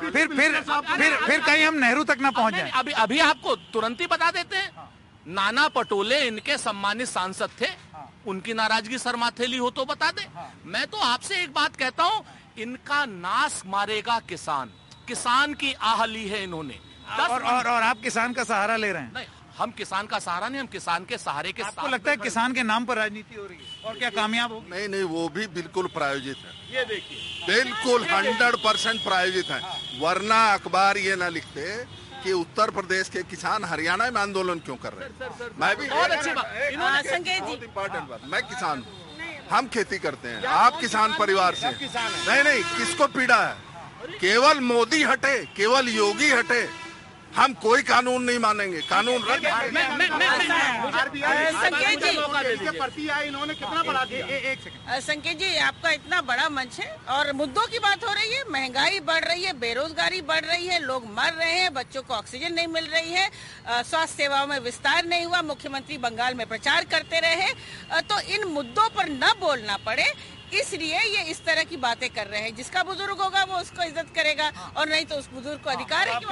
नेहरू तक ना पहुंच जाए। अभी आपको तुरंत ही बता देते हैं, नाना पटोले इनके सम्मानित सांसद थे, उनकी नाराजगी सर माथे ली हो तो बता दे। मैं तो आपसे एक बात कहता हूं, इनका नाश मारेगा किसान की आह ली है इन्होंने। और आप किसान का सहारा ले रहे हैं। नहीं, हम किसान का सहारा नहीं, हम किसान के सहारे के। आपको लगता है किसान के नाम पर राजनीति हो रही है और क्या कामयाब हो? नहीं, वो भी बिल्कुल प्रायोजित है। ये देखिए, बिल्कुल 100% प्रायोजित है। वरना अखबार ये ना लिखते कि उत्तर प्रदेश के किसान हरियाणा में आंदोलन क्यों कर रहे हैं। मैं भी बहुत अच्छी बात। बहुत इंपॉर्टेंट बात, मैं किसान हूँ, हम खेती करते हैं, आप किसान परिवार से। नहीं, किसको पीड़ा है? केवल मोदी हटे, केवल योगी हटे, हम कोई कानून नहीं मानेंगे। कानून इन्होंने कितना बढ़ा दिया। संकेत जी, आपका इतना बड़ा मंच है और मुद्दों की बात हो रही है, महंगाई बढ़ रही है, बेरोजगारी बढ़ रही है, लोग मर रहे हैं, बच्चों को ऑक्सीजन नहीं मिल रही है, स्वास्थ्य सेवाओं में विस्तार नहीं हुआ, मुख्यमंत्री बंगाल में प्रचार करते रहे, तो इन मुद्दों पर न बोलना पड़े, इसलिए ये इस तरह की बातें कर रहे हैं। जिसका बुजुर्ग होगा वो उसको इज्जत करेगा और नहीं तो उस बुजुर्ग को अधिकार है।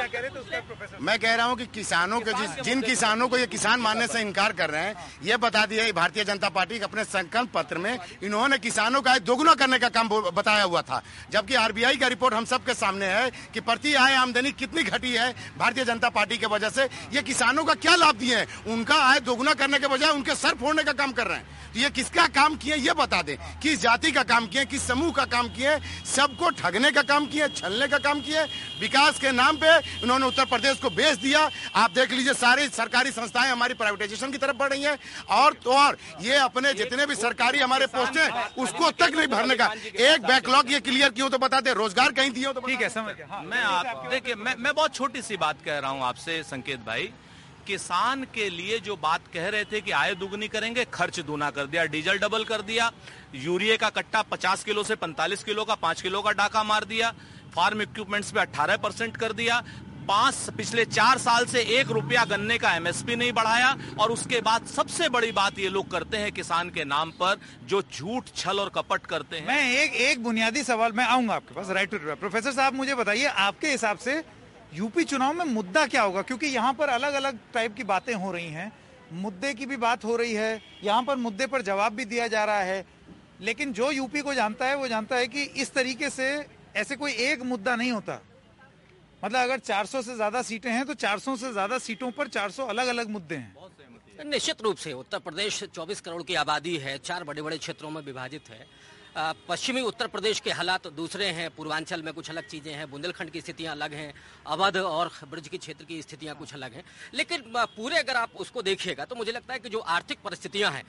मैं कह रहा हूँ कि किसानों के जिन किसानों को ये किसान मानने से इनकार कर रहे हैं, ये बता दिया भारतीय जनता पार्टी के अपने संकल्प पत्र में इन्होंने किसानों का आय दोगुना करने का काम बताया हुआ था। जबकि आरबीआई का रिपोर्ट हम सबके सामने है कि प्रति आय आमदनी कितनी घटी है भारतीय जनता पार्टी के वजह से। ये किसानों का क्या लाभ दिए हैं? उनका आय दोगुना करने के बजाय उनके सर फोड़ने का काम कर रहे हैं। तो ये किसका काम किए ये बता दें, किस जाति का काम किए, किस समूह का काम किए, सबको ठगने का काम किए, छलने का काम किए। विकास के नाम पे उन्होंने उत्तर प्रदेश को बेच दिया। आप देख लीजिए, सारी सरकारी संस्थाएं हमारी प्राइवेटाइजेशन की तरफ बढ़ रही हैं और ये अपने जितने भी सरकारी हमारे पोस्ट हैं उसको तक नहीं भरने का। एक बैकलॉग ये क्लियर किया तो बता दे, रोजगार कहीं दिए तो ठीक है, समझ गया। मैं आप देखिए, मैं बहुत छोटी सी बात कह रहा हूं आपसे संकेत भाई। किसान के लिए जो बात कह रहे थे कि आय दुगनी करेंगे, खर्च दूना कर दिया, डीजल डबल कर दिया, यूरिया का कट्टा 50 किलो से 45 किलो का 5 किलो का डाका मार दिया, फार्म इक्विपमेंट्स पे 18% कर दिया, पिछले 4 साल से 1 रुपया गन्ने का एमएसपी नहीं बढ़ाया। और उसके बाद सबसे बड़ी बात ये लोग करते हैं किसान के नाम पर जो झूठ छल और कपट करते हैं। मैं एक बुनियादी सवाल, मैं आऊंगा आपके पास, राइट टू प्रोफेसर साहब, मुझे बताइए आपके हिसाब से यूपी चुनाव में मुद्दा क्या होगा? क्योंकि यहाँ पर अलग अलग टाइप की बातें हो रही हैं, मुद्दे की भी बात हो रही है, यहाँ पर मुद्दे पर जवाब भी दिया जा रहा है, लेकिन जो यूपी को जानता है वो जानता है कि इस तरीके से ऐसे कोई एक मुद्दा नहीं होता। मतलब अगर 400 से ज्यादा सीटें हैं तो 400 से ज्यादा सीटों पर 400 अलग अलग मुद्दे हैं। निश्चित रूप से उत्तर प्रदेश 24 करोड़ की आबादी है, 4 बड़े बड़े क्षेत्रों में विभाजित है। पश्चिमी उत्तर प्रदेश के हालात दूसरे हैं, पूर्वांचल में कुछ अलग चीज़ें हैं, बुंदेलखंड की स्थितियां अलग हैं, अवध और ब्रज की क्षेत्र की स्थितियां कुछ अलग हैं। लेकिन पूरे अगर आप उसको देखिएगा तो मुझे लगता है कि जो आर्थिक परिस्थितियां हैं,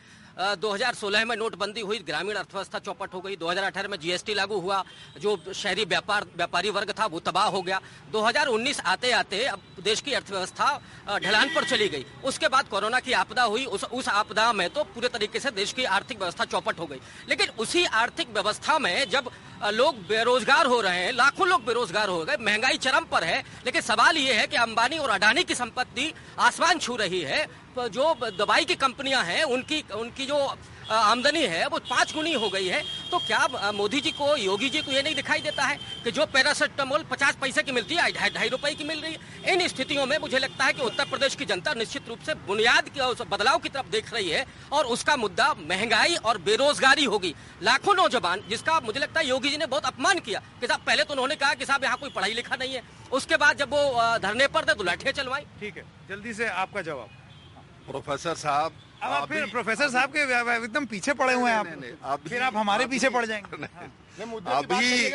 2016 में नोटबंदी हुई, ग्रामीण अर्थव्यवस्था चौपट हो गई। 2018 में जीएसटी लागू हुआ, जो शहरी व्यापारी वर्ग था वो तबाह हो गया। 2019 आते आते अब देश की अर्थव्यवस्था ढलान पर चली गई। उसके बाद कोरोना की आपदा हुई, उस आपदा में तो पूरे तरीके से देश की आर्थिक व्यवस्था चौपट हो गई। लेकिन उसी आर्थिक व्यवस्था में जब लोग बेरोजगार हो रहे हैं, लाखों लोग बेरोजगार हो गए, महंगाई चरम पर है, लेकिन सवाल ये है कि अंबानी और अडानी की संपत्ति आसमान छू रही है। जो दवाई की कंपनियां हैं उनकी जो आमदनी है वो 5 गुनी हो गई है। तो क्या मोदी जी को, योगी जी को ये नहीं दिखाई देता है कि जो पैरासिटामोल 50 पैसे की मिलती है 2.5 रुपए की मिल रही है? इन स्थितियों में मुझे लगता है कि उत्तर प्रदेश की जनता निश्चित रूप से बुनियाद के बदलाव की तरफ देख रही है और उसका मुद्दा महंगाई और बेरोजगारी होगी। लाखों नौजवान, जिसका मुझे लगता है योगी जी ने बहुत अपमान किया कि साहब पहले तो उन्होंने कहा कि साहब यहाँ कोई पढ़ाई लिखा नहीं है, उसके बाद जब वो धरने पर थे तो लाठियां चलवाई। ठीक है, जल्दी से आपका जवाब। प्रोफेसर साहब, अब आप फिर प्रोफेसर साहब के एकदम पीछे पड़े हुए हैं आप, फिर आप हमारे पीछे पड़ जाएंगे। अभी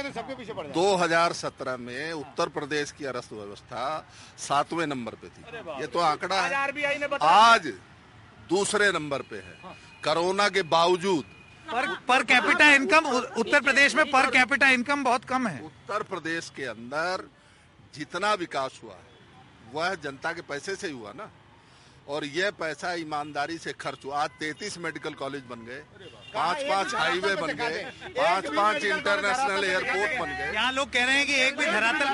2017 में उत्तर प्रदेश की अर्थव्यवस्था 7वें नंबर पे थी, ये तो आंकड़ा है। आज दूसरे नंबर पे है। कोरोना के बावजूद per capita income Uttar Pradesh में पर कैपिटा इनकम बहुत कम है। उत्तर प्रदेश के अंदर जितना विकास हुआ है वह जनता के पैसे से ही हुआ ना, और यह पैसा ईमानदारी से खर्च हुआ। आज 33 मेडिकल कॉलेज बन गए, 5 हाईवे बन गए, 5 इंटरनेशनल एयरपोर्ट बन गए। यहाँ लोग कह रहे हैं कि एक भी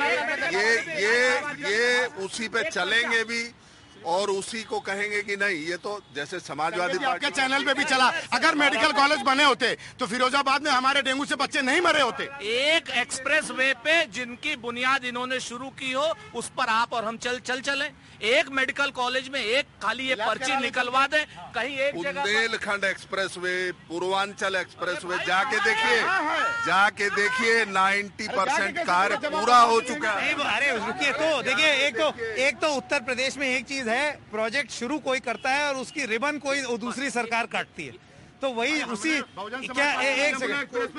धरातल ये उसी पे चलेंगे भी और उसी को कहेंगे कि नहीं। ये तो जैसे समाजवादी आपके चैनल पे भी चला, अगर मेडिकल कॉलेज बने होते तो फिरोजाबाद में हमारे डेंगू से बच्चे नहीं मरे होते। एक एक्सप्रेस वे पे जिनकी बुनियाद इन्होंने शुरू की हो उस पर आप और हम चले। एक मेडिकल कॉलेज में एक खाली ये पर्ची निकलवा दे, कहीं एक जगह Bundelkhand expressway, Purvanchal expressway जाके देखिए 90% कार्य पूरा हो चुका है। अरे रुकिए, तो देखिए एक तो उत्तर प्रदेश में एक चीज है, प्रोजेक्ट शुरू कोई करता है और उसकी रिबन कोई दूसरी सरकार काटती है। तो वही उसी क्या एक सेकंड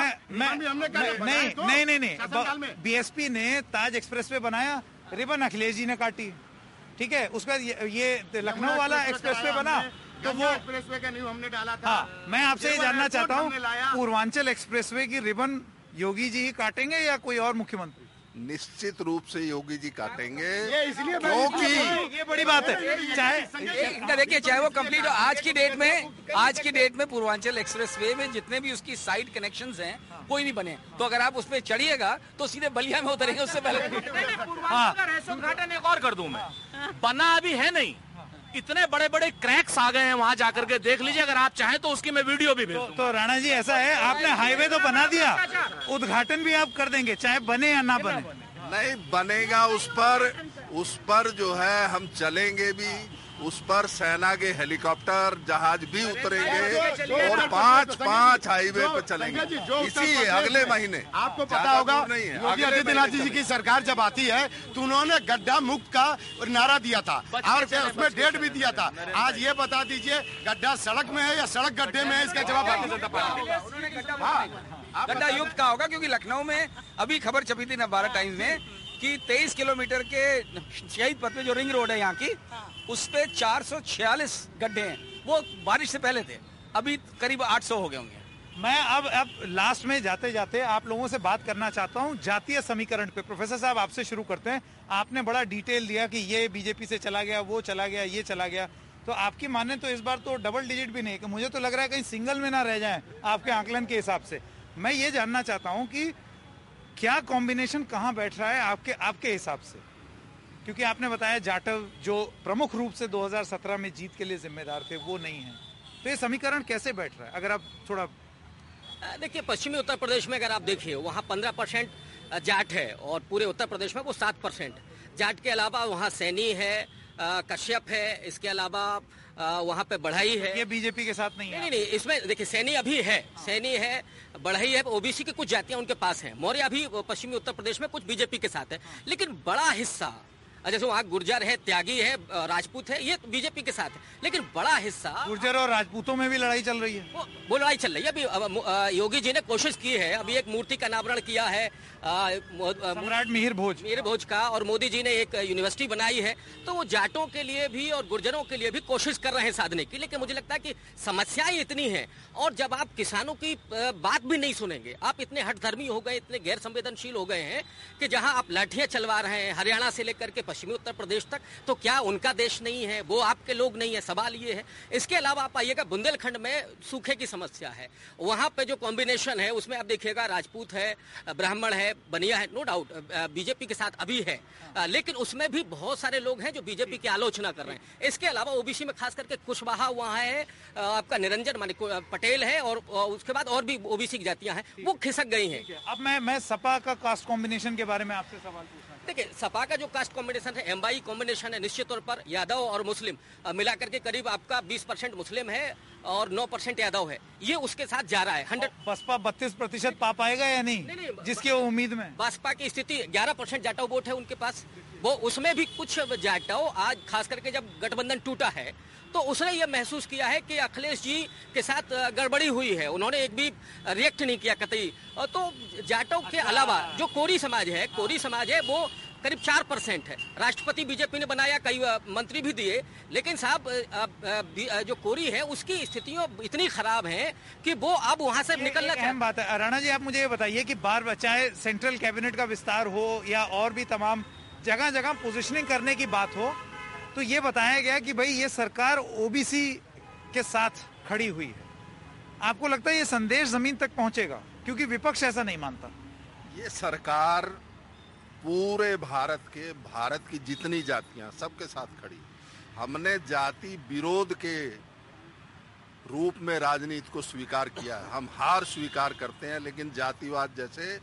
नहीं बीएसपी ने ताज एक्सप्रेसवे बनाया, रिबन अखिलेश जी ने काटी। ठीक है, उसका ये लखनऊ वाला एक्सप्रेसवे बना तो वो एक्सप्रेसवे का न्यू हमने डाला था। हाँ, मैं आपसे ये जानना चाहता हूँ, पूर्वांचल एक्सप्रेसवे की रिबन योगी जी ही काटेंगे या कोई और मुख्यमंत्री? निश्चित रूप से योगी जी काटेंगे, इसलिए क्योंकि ये बड़ी बात है। चाहे वो कंप्लीट हो, आज की डेट में पूर्वांचल एक्सप्रेस वे में जितने भी उसकी साइड कनेक्शंस हैं कोई नहीं बने, तो अगर आप उस पर चढ़िएगा तो सीधे बलिया में उतरेंगे उससे पहले। उद्घाटन एक और कर दूं मैं, बना अभी है नहीं, इतने बड़े बड़े क्रैक्स आ गए हैं, वहां जाकर के देख लीजिए, अगर आप चाहें तो उसकी मैं वीडियो भी भेज दूं। तो राणा जी ऐसा है, आपने हाईवे तो बना दिया, उद्घाटन भी आप कर देंगे चाहे बने या ना बने? नहीं बनेगा, उस पर जो है हम चलेंगे भी, उस पर सेना के हेलीकॉप्टर जहाज भी उतरेंगे और 5 हाईवे पे चलेंगे इसी अगले महीने। आपको पता होगा योगी आदित्यनाथ जी की सरकार जब आती है तो उन्होंने गड्ढा मुक्त का नारा दिया था और उसमें डेट भी दिया था। आज ये बता दीजिए गड्ढा सड़क में है या सड़क गड्ढे में है, इसका जवाब भारतीय जनता पार्टी। गड्ढा युक्त का होगा, क्योंकि लखनऊ में अभी खबर छपी थी नवभारत टाइम्स में कि 23 किलोमीटर के शहीद पथ पे जो रिंग रोड है यहाँ की, उस पे 446 गड्ढे हैं, वो बारिश से पहले थे, अभी करीब 800 हो गए होंगे। मैं अब लास्ट में जाते जाते आप लोगों से बात करना चाहता हूं जातीय समीकरण पे। प्रोफेसर साहब आपसे शुरू करते हैं, आपने बड़ा डिटेल दिया कि ये बीजेपी से चला गया, वो चला गया, ये चला गया, तो आपकी माने तो इस बार तो डबल डिजिट भी नहीं, कि मुझे तो लग रहा है कहीं सिंगल में ना रह जाए आपके आंकलन के हिसाब से। मैं ये जानना चाहता हूँ कि क्या कॉम्बिनेशन कहाँ बैठ रहा है आपके हिसाब से, क्योंकि आपने बताया जाटव जो प्रमुख रूप से 2017 में जीत के लिए जिम्मेदार थे वो नहीं है, तो ये समीकरण कैसे बैठ रहा है? अगर आप थोड़ा देखिए, पश्चिमी उत्तर प्रदेश में अगर आप देखिए वहाँ 15% जाट है और पूरे उत्तर प्रदेश में वो 7%। जाट के अलावा वहाँ सैनी है, कश्यप है, इसके अलावा वहाँ पे बढ़ई है। ये बीजेपी के साथ नहीं है? नहीं, इसमें देखिए सैनी अभी है, सैनी है, बढ़ई है, ओबीसी की कुछ जातियां उनके पास हैं। मौर्य अभी पश्चिमी उत्तर प्रदेश में कुछ बीजेपी के साथ है, लेकिन बड़ा हिस्सा जैसे वहाँ गुर्जर है, त्यागी है, राजपूत है, ये बीजेपी के साथ है, लेकिन बड़ा हिस्सा गुर्जर और राजपूतों में भी लड़ाई चल रही है। वो लड़ाई चल रही है। अभी योगी जी ने कोशिश की है, अभी एक मूर्ति का अनावरण किया है सम्राट मिहिर भोज का, और मोदी जी ने एक यूनिवर्सिटी बनाई है, तो वो जाटों के लिए भी और गुर्जरों के लिए भी कोशिश कर रहे हैं साधने की। लेकिन मुझे लगता है कि समस्याएं इतनी हैं, और जब आप किसानों की बात भी नहीं सुनेंगे, आप इतने हठधर्मी हो गए, इतने गैर संवेदनशील हो गए हैं कि जहां आप लाठियां चलवा रहे हैं, हरियाणा से लेकर के पश्चिमी उत्तर प्रदेश तक, तो क्या उनका देश नहीं है, वो आपके लोग नहीं है? सवाल ये है। इसके अलावा आप आइएगा बुंदेलखंड में सूखे की समस्या है, वहां पे जो कॉम्बिनेशन है उसमें आप देखिएगा राजपूत है, ब्राह्मण है, बनिया है, नो डाउट बीजेपी के साथ अभी है, लेकिन उसमें भी बहुत सारे लोग हैं जो बीजेपी की आलोचना कर रहे हैं। इसके अलावा ओबीसी में खास करके कुशवाहा वहाँ है, आपका निरंजन मानी पटेल है, और उसके बाद और भी ओबीसी की जातियां हैं, वो खिसक गई हैं। अब मैं सपा का कास्ट कॉम्बिनेशन के बारे में आपसे सवाल पूछना। देखिए, सपा का जो कास्ट कॉम्बिनेशन है, एमवाई कॉम्बिनेशन है, निश्चित तौर पर यादव और मुस्लिम मिलाकर के करीब आपका 20% मुस्लिम है और 9% यादव है, ये उसके साथ जा रहा है। 100 बसपा 32% पा पाएगा या नहीं, जिसकी वो उम्मीद में? बसपा की स्थिति 11% जाटव वोट है उनके पास, वो उसमें भी कुछ जाटव आज खास करके जब गठबंधन टूटा है तो उसने ये महसूस किया है कि अखिलेश जी के साथ गड़बड़ी हुई है, उन्होंने एक भी रिएक्ट नहीं किया कतई। तो जाटव के अलावा जो कोरी समाज है वो करीब 4% है। राष्ट्रपति बीजेपी ने बनाया, कई मंत्री भी दिए, लेकिन साहब जो कोरी है उसकी स्थितियां इतनी खराब हैं कि वो अब वहां से निकलना अहम बात है। राणा जी, आप मुझे ये बताइए कि बार चाहे सेंट्रल कैबिनेट का विस्तार हो या और भी तमाम जगह जगह पोजिशनिंग करने की बात हो, तो ये बताया गया कि भाई ये सरकार ओबीसी के साथ खड़ी हुई है। आपको लगता है ये संदेश जमीन तक पहुंचेगा? क्योंकि विपक्ष ऐसा नहीं मानता। ये सरकार पूरे भारत की जितनी जातियां सबके साथ खड़ी। हमने जाति विरोध के रूप में राजनीति को स्वीकार किया है। हम हार स्वीकार करते हैं, लेकिन जातिवाद जैसे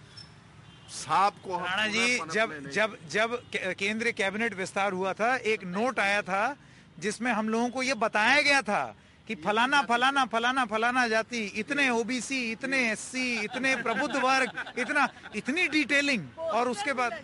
सांप को राणा जी, जब केंद्रीय कैबिनेट विस्तार हुआ था, एक नोट आया था जिसमें हम लोगों को ये बताया गया था कि फलाना फलाना फलाना फलाना जाति, इतने ओबीसी, इतने एससी, इतने प्रबुद्ध वर्ग, इतनी डिटेलिंग, और उसके बाद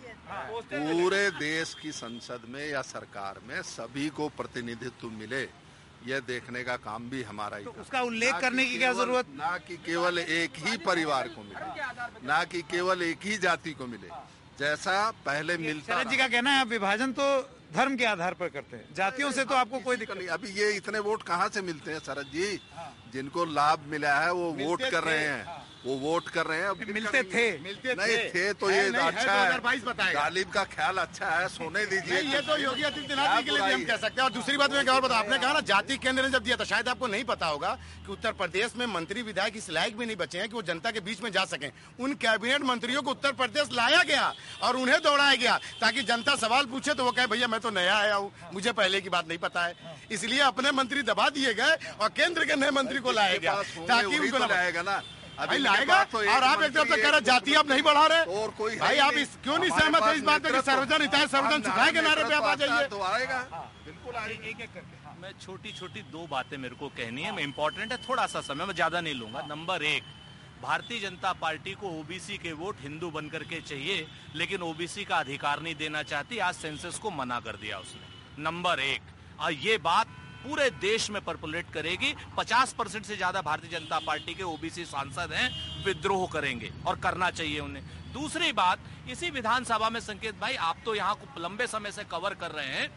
पूरे देश की संसद में या सरकार में सभी को प्रतिनिधित्व मिले, यह देखने का काम भी हमारा ही तो उसका उल्लेख करने की क्या जरूरत? ना कि केवल एक ही परिवार को मिले, ना कि केवल एक ही जाति को मिले, जैसा पहले मिलता। शरद जी का कहना है आप विभाजन तो धर्म के आधार पर करते हैं, जातियों से तो आपको कोई दिक्कत नहीं। अभी ये इतने वोट कहाँ से मिलते हैं शरद जी? जिनको लाभ मिला है वो वोट कर रहे हैं, वो वोट कर रहे हैं। अब मिलते थे नहीं थे तो ये अच्छा है, 2022 बताएगा। गालिब का ख्याल अच्छा है, सोने दीजिए। ये तो योगी आदित्यनाथ जी के लिए भी हम कह सकते हैं। और दूसरी बात मैं क्या और बता, आपने कहा ना जाति केंद्र ने जब दिया था, शायद आपको नहीं पता होगा कि उत्तर प्रदेश में मंत्री विधायक इस लायक भी नहीं बचे हैं कि वो जनता के बीच में जा सकें। उन कैबिनेट मंत्रियों को उत्तर प्रदेश लाया गया और उन्हें दौड़ाया गया ताकि जनता सवाल पूछे तो वो कहे भैया मैं तो नया आया हूँ, मुझे पहले की बात नहीं पता है। इसलिए अपने मंत्री दबा दिए गए और केंद्र के नए मंत्री को लाया गया ताकि उनको लाएगा ना। भाई लाएगा। और आप एक तरफ से कह रहे जाति आप नहीं बढ़ा रहे, और कोई भाई आप इस क्यों नहीं सहमत है इस बात पे कि सर्वजन हिताय सर्वजन सुखाय के नारे पे आप आ जाइए? तो आएगा, बिल्कुल आएगा। एक करके। मैं छोटी दो बातें मेरे को कहनी है, मैं इंपॉर्टेंट है, थोड़ा सा समय मैं ज्यादा नहीं लूंगा। नंबर 1, भारतीय जनता पार्टी को ओबीसी के वोट हिंदू बनकर के चाहिए, लेकिन ओबीसी का अधिकार नहीं देना चाहती। आज सेंसस को मना कर दिया उसने। नंबर 1, और ये बात पूरे देश में परपुलेट करेगी। 50% से ज्यादा भारतीय जनता पार्टी के ओबीसी सांसद हैं, विद्रोह करेंगे और करना चाहिए उन्हें। दूसरी बात, इसी विधानसभा में संकेत भाई आप तो यहाँ को लंबे समय से कवर कर रहे हैं,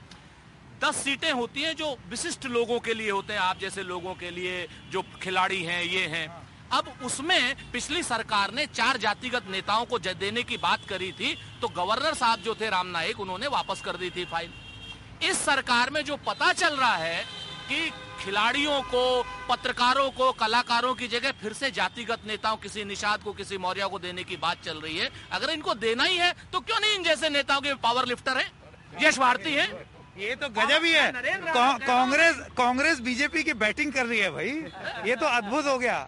10 सीटें होती हैं जो विशिष्ट लोगों के लिए होते हैं, आप जैसे लोगों के लिए जो खिलाड़ी हैं, ये हैं। अब उसमें पिछली सरकार ने 4 जातिगत नेताओं को देने की बात करी थी, तो गवर्नर साहब जो थे राम नाईक, उन्होंने वापस कर दी थी फाइल। इस सरकार में जो पता चल रहा है कि खिलाड़ियों को, पत्रकारों को, कलाकारों की जगह फिर से जातिगत नेताओं, किसी निषाद को, किसी मौर्य को देने की बात चल रही है। अगर इनको देना ही है तो क्यों नहीं इन जैसे नेताओं के पावर लिफ्टर हैं, यश भारती हैं? ये तो गजब ही है। कांग्रेस बीजेपी की बैटिंग कर रही है भाई, ये तो अद्भुत हो गया।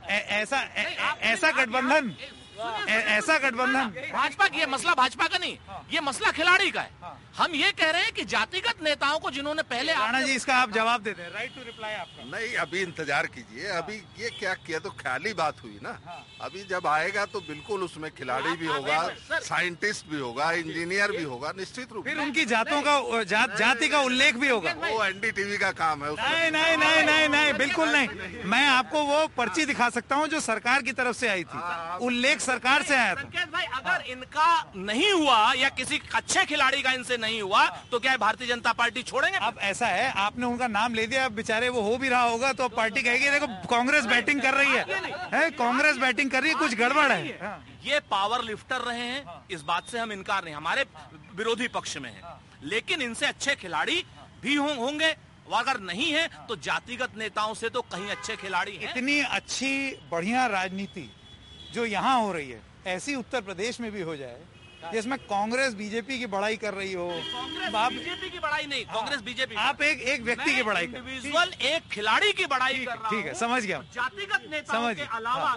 ऐसा गठबंधन, ऐसा गठबंधन। भाजपा की, ये मसला भाजपा का नहीं, ये मसला खिलाड़ी का है। हम ये कह रहे हैं कि जातिगत नेताओं को जिन्होंने पहले। राणा जी इसका आप जवाब देते हैं, राइट टू रिप्लाई आपका। नहीं, अभी इंतजार कीजिए, अभी ये क्या किया तो ख्याली बात हुई ना। अभी जब आएगा तो बिल्कुल उसमें खिलाड़ी भी होगा, साइंटिस्ट भी होगा, इंजीनियर भी होगा, निश्चित रूप फिर उनकी जातों का जाति का उल्लेख भी होगा। वो एनडीटीवी का काम है। नहीं, बिल्कुल नहीं। मैं आपको वो पर्ची दिखा सकता हूँ जो सरकार की तरफ से आई थी, उल्लेख सरकार से आया था। संकेत भाई, अगर इनका नहीं हुआ या किसी अच्छे खिलाड़ी का इनसे नहीं हुआ तो क्या भारतीय जनता पार्टी छोड़ेंगे? अब ऐसा है, आपने उनका नाम ले दिया, अब बेचारे वो हो भी रहा होगा तो अब पार्टी कहेगी देखो कांग्रेस बैटिंग कर रही है, कांग्रेस बैटिंग कर रही है, कुछ गड़बड़ है। ये पावर लिफ्टर रहे हैं, इस बात से हम इनकार नहीं, हमारे विरोधी पक्ष में है, लेकिन इनसे अच्छे खिलाड़ी भी होंगे, अगर नहीं है तो जातिगत नेताओं से तो कहीं अच्छे खिलाड़ी हैं। इतनी अच्छी बढ़िया राजनीति जो यहाँ हो रही है, ऐसी उत्तर प्रदेश में भी हो जाए, जिसमें कांग्रेस बीजेपी की बड़ाई कर रही हो। कांग्रेस बीजेपी की बड़ाई नहीं, कांग्रेस बीजेपी, आप एक व्यक्ति की बड़ाई कर, इंडिविजुअल एक खिलाड़ी की बड़ाई कर रहा हूं। ठीक है, समझ गया। जातिगत नेताओं के अलावा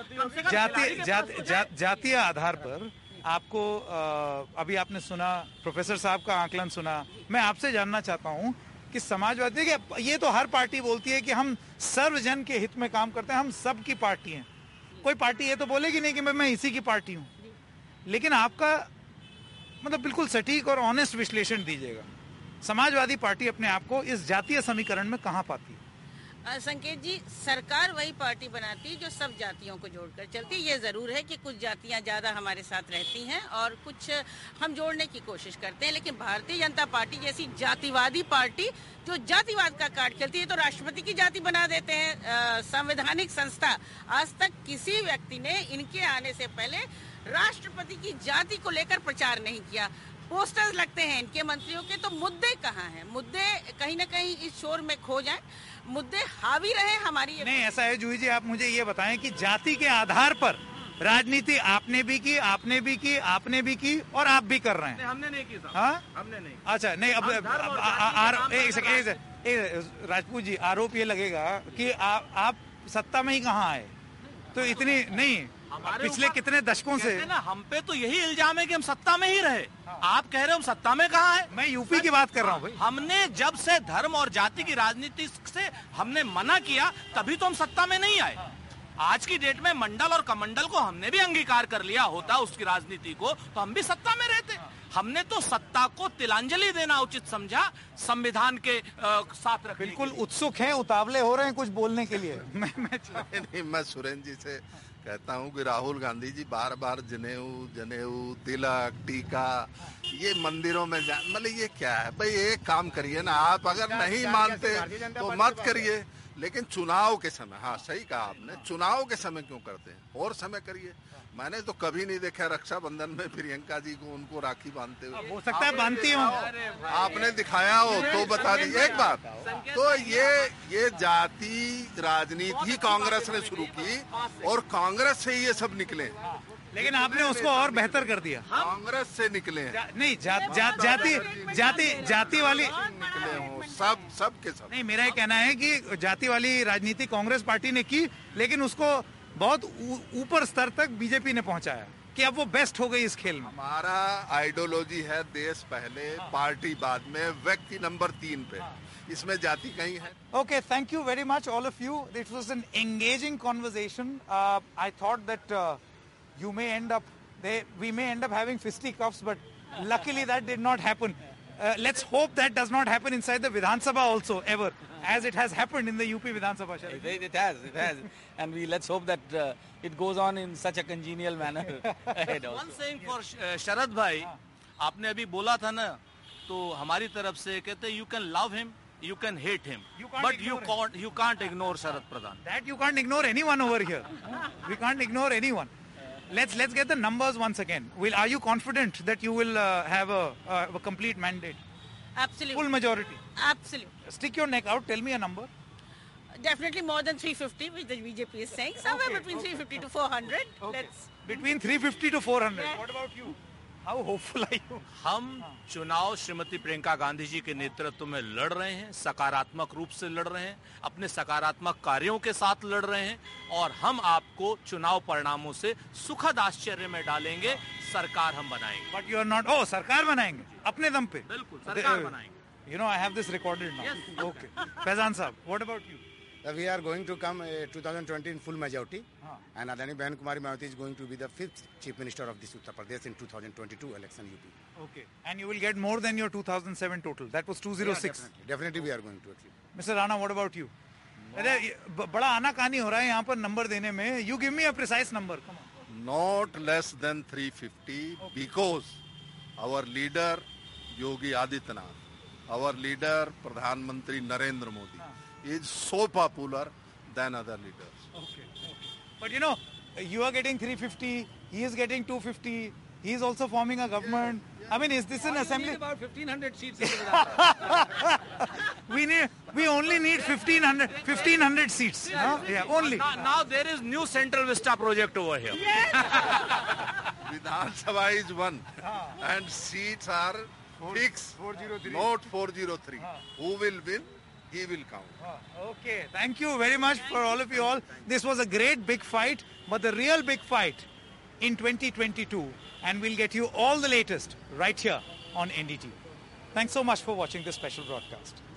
जातीय आधार पर आपको अभी आपने सुना, प्रोफेसर साहब का आकलन सुना, मैं आपसे जानना चाहता हूं कि समाजवादी के, ये तो हर पार्टी बोलती है कि हम सर्वजन के हित में काम करते हैं, हम सब की पार्टी हैं। कोई पार्टी ये तो बोलेगी नहीं कि मैं इसी की पार्टी हूं, लेकिन आपका मतलब बिल्कुल सटीक और ऑनेस्ट विश्लेषण दीजिएगा, समाजवादी पार्टी अपने आप को इस जातीय समीकरण में कहां पाती है? संकेत जी, सरकार वही पार्टी बनाती है जो सब जातियों को जोड़कर चलती है। ये जरूर है कि कुछ जातियां ज्यादा हमारे साथ रहती हैं और कुछ हम जोड़ने की कोशिश करते हैं, लेकिन भारतीय जनता पार्टी जैसी जातिवादी पार्टी जो जातिवाद का कार्ड खेलती है तो राष्ट्रपति की जाति बना देते हैं। संवैधानिक संस्था, आज तक किसी व्यक्ति ने इनके आने से पहले राष्ट्रपति की जाति को लेकर प्रचार नहीं किया। पोस्टर्स लगते हैं इनके मंत्रियों के, तो मुद्दे कहाँ हैं? मुद्दे कहीं ना कहीं इस शोर में खो जाएं, मुद्दे हावी रहे हमारी। नहीं, ऐसा है जूही जी, आप मुझे ये बताएं कि जाति के आधार पर राजनीति आपने भी की, आपने भी की, आपने भी की और आप भी कर रहे हैं। हमने नहीं की साहब। हाँ, हमने नहीं। अच्छा, नहीं, अब राजपूत जी, आरोप ये लगेगा कि आप सत्ता में ही कहाँ आए, तो इतनी नहीं, पिछले कितने दशकों से ना हम पे तो यही इल्जाम है कि हम सत्ता में ही रहे। आप कह रहे हो हम सत्ता में कहाँ है? मैं यूपी की बात कर रहा हूँ भाई। हमने जब से धर्म और जाति की राजनीति से हमने मना किया, तभी तो हम सत्ता में नहीं आए। आज की डेट में मंडल और कमंडल को हमने भी अंगीकार कर लिया होता उसकी राजनीति को, तो हम भी सत्ता में रहते। हमने तो सत्ता को तिलांजलि देना उचित समझा, संविधान के साथ रखने। बिल्कुल उत्सुक हैं, उतावले हो रहे हैं कुछ बोलने के लिए। मैं सुरेंद्र जी से कहता हूं कि राहुल गांधी जी बार बार जनेऊ, तिलक, टीका, ये मंदिरों में मतलब ये क्या है भाई? एक काम करिए ना, आप अगर नहीं मानते तो मत करिए, लेकिन चुनाव के समय, हाँ सही कहा आपने, चुनाव के समय क्यों करते हैं? और समय करिए। मैंने तो कभी नहीं देखा रक्षाबंधन में प्रियंका जी को उनको राखी बांधते हुए। हो सकता है बांधती हो, आपने दिखाया हो तो बता दीजिए एक बात। तो ये जाति राजनीति ही कांग्रेस ने शुरू की और कांग्रेस से ये सब निकले, लेकिन आपने उसको और बेहतर कर दिया। कांग्रेस से निकले हैं। नहीं, जाति वाली निकले हो सब के सब। नहीं, मेरा ये कहना है कि जाति वाली राजनीति कांग्रेस पार्टी ने की, लेकिन उसको बहुत ऊपर स्तर तक बीजेपी ने पहुंचाया कि अब वो बेस्ट हो गई इस खेल में। हमारा आइडियोलॉजी है देश पहले, पार्टी बाद में, व्यक्ति नंबर 3 पे, इसमें जाति कहीं है। Okay, thank you very much all of you. It was an engaging conversation. I thought that we may end up having fisticuffs, but luckily that did not happen. Let's hope that does not happen inside the Vidhan Sabha also ever, as it has happened in the UP Vidhan Sabha. It has, and let's hope that it goes on in such a congenial manner ahead also. One saying for शरद भाई, आपने अभी बोला था ना, तो हमारी तरफ से कहते you can love him, you can hate him, but you can't ignore Sharad Pradhan. That you can't ignore anyone over here. We can't ignore anyone. Let's get the numbers once again. Are you confident that you will have a complete mandate? Absolutely. Full majority? Absolutely. Stick your neck out. Tell me a number. Definitely more than 350, which the BJP is saying. Somewhere between 350 to 400. Okay. Let's. Between 350 to 400. Yeah. What about you? How hopeful are you? हम चुनाव श्रीमती प्रियंका गांधी जी के नेतृत्व में लड़ रहे हैं, सकारात्मक रूप से लड़ रहे हैं, अपने सकारात्मक कार्यों के साथ लड़ रहे हैं, और हम आपको चुनाव परिणामों से सुखद आश्चर्य में डालेंगे। सरकार हम बनाएंगे। But you are not. Oh, सरकार बनाएंगे अपने दम पे। बिल्कुल सरकार बनाएंगे। You know, I have this recorded now. Yes. Okay. Faizan Saab, what about you? We are going to come 2020 in full majority, and Adani Behan Kumari Mayawati is going to be the 5th Chief Minister of this Uttar Pradesh in 2022 election UP. Okay. And you will get more than your 2007 total. That was 206. Yeah, definitely we are going to achieve. Mr. Rana, what about you? अरे बड़ा आनाकानी हो रहा है यहाँ पर number देने में. You give me a precise number. Come on. Not less than 350, because our leader Yogi Adityanath, our leader Pradhanmantri Narendra Modi is so popular than other leaders. Okay. But you know, you are getting 350, he is getting 250. He's also forming a government. I mean, is this an assembly? About 1,500 seats. We only need 1,500 seats. No? Yeah, only. Now there is new Central Vista project over here. Vidhan Sabha is one, and seats are fixed, 403. not 403. Who will win? He will count. Okay, thank you very much for all of you all. This was a great big fight, but the real big fight in 2022, and we'll get you all the latest right here on NDTV. Thanks so much for watching this special broadcast.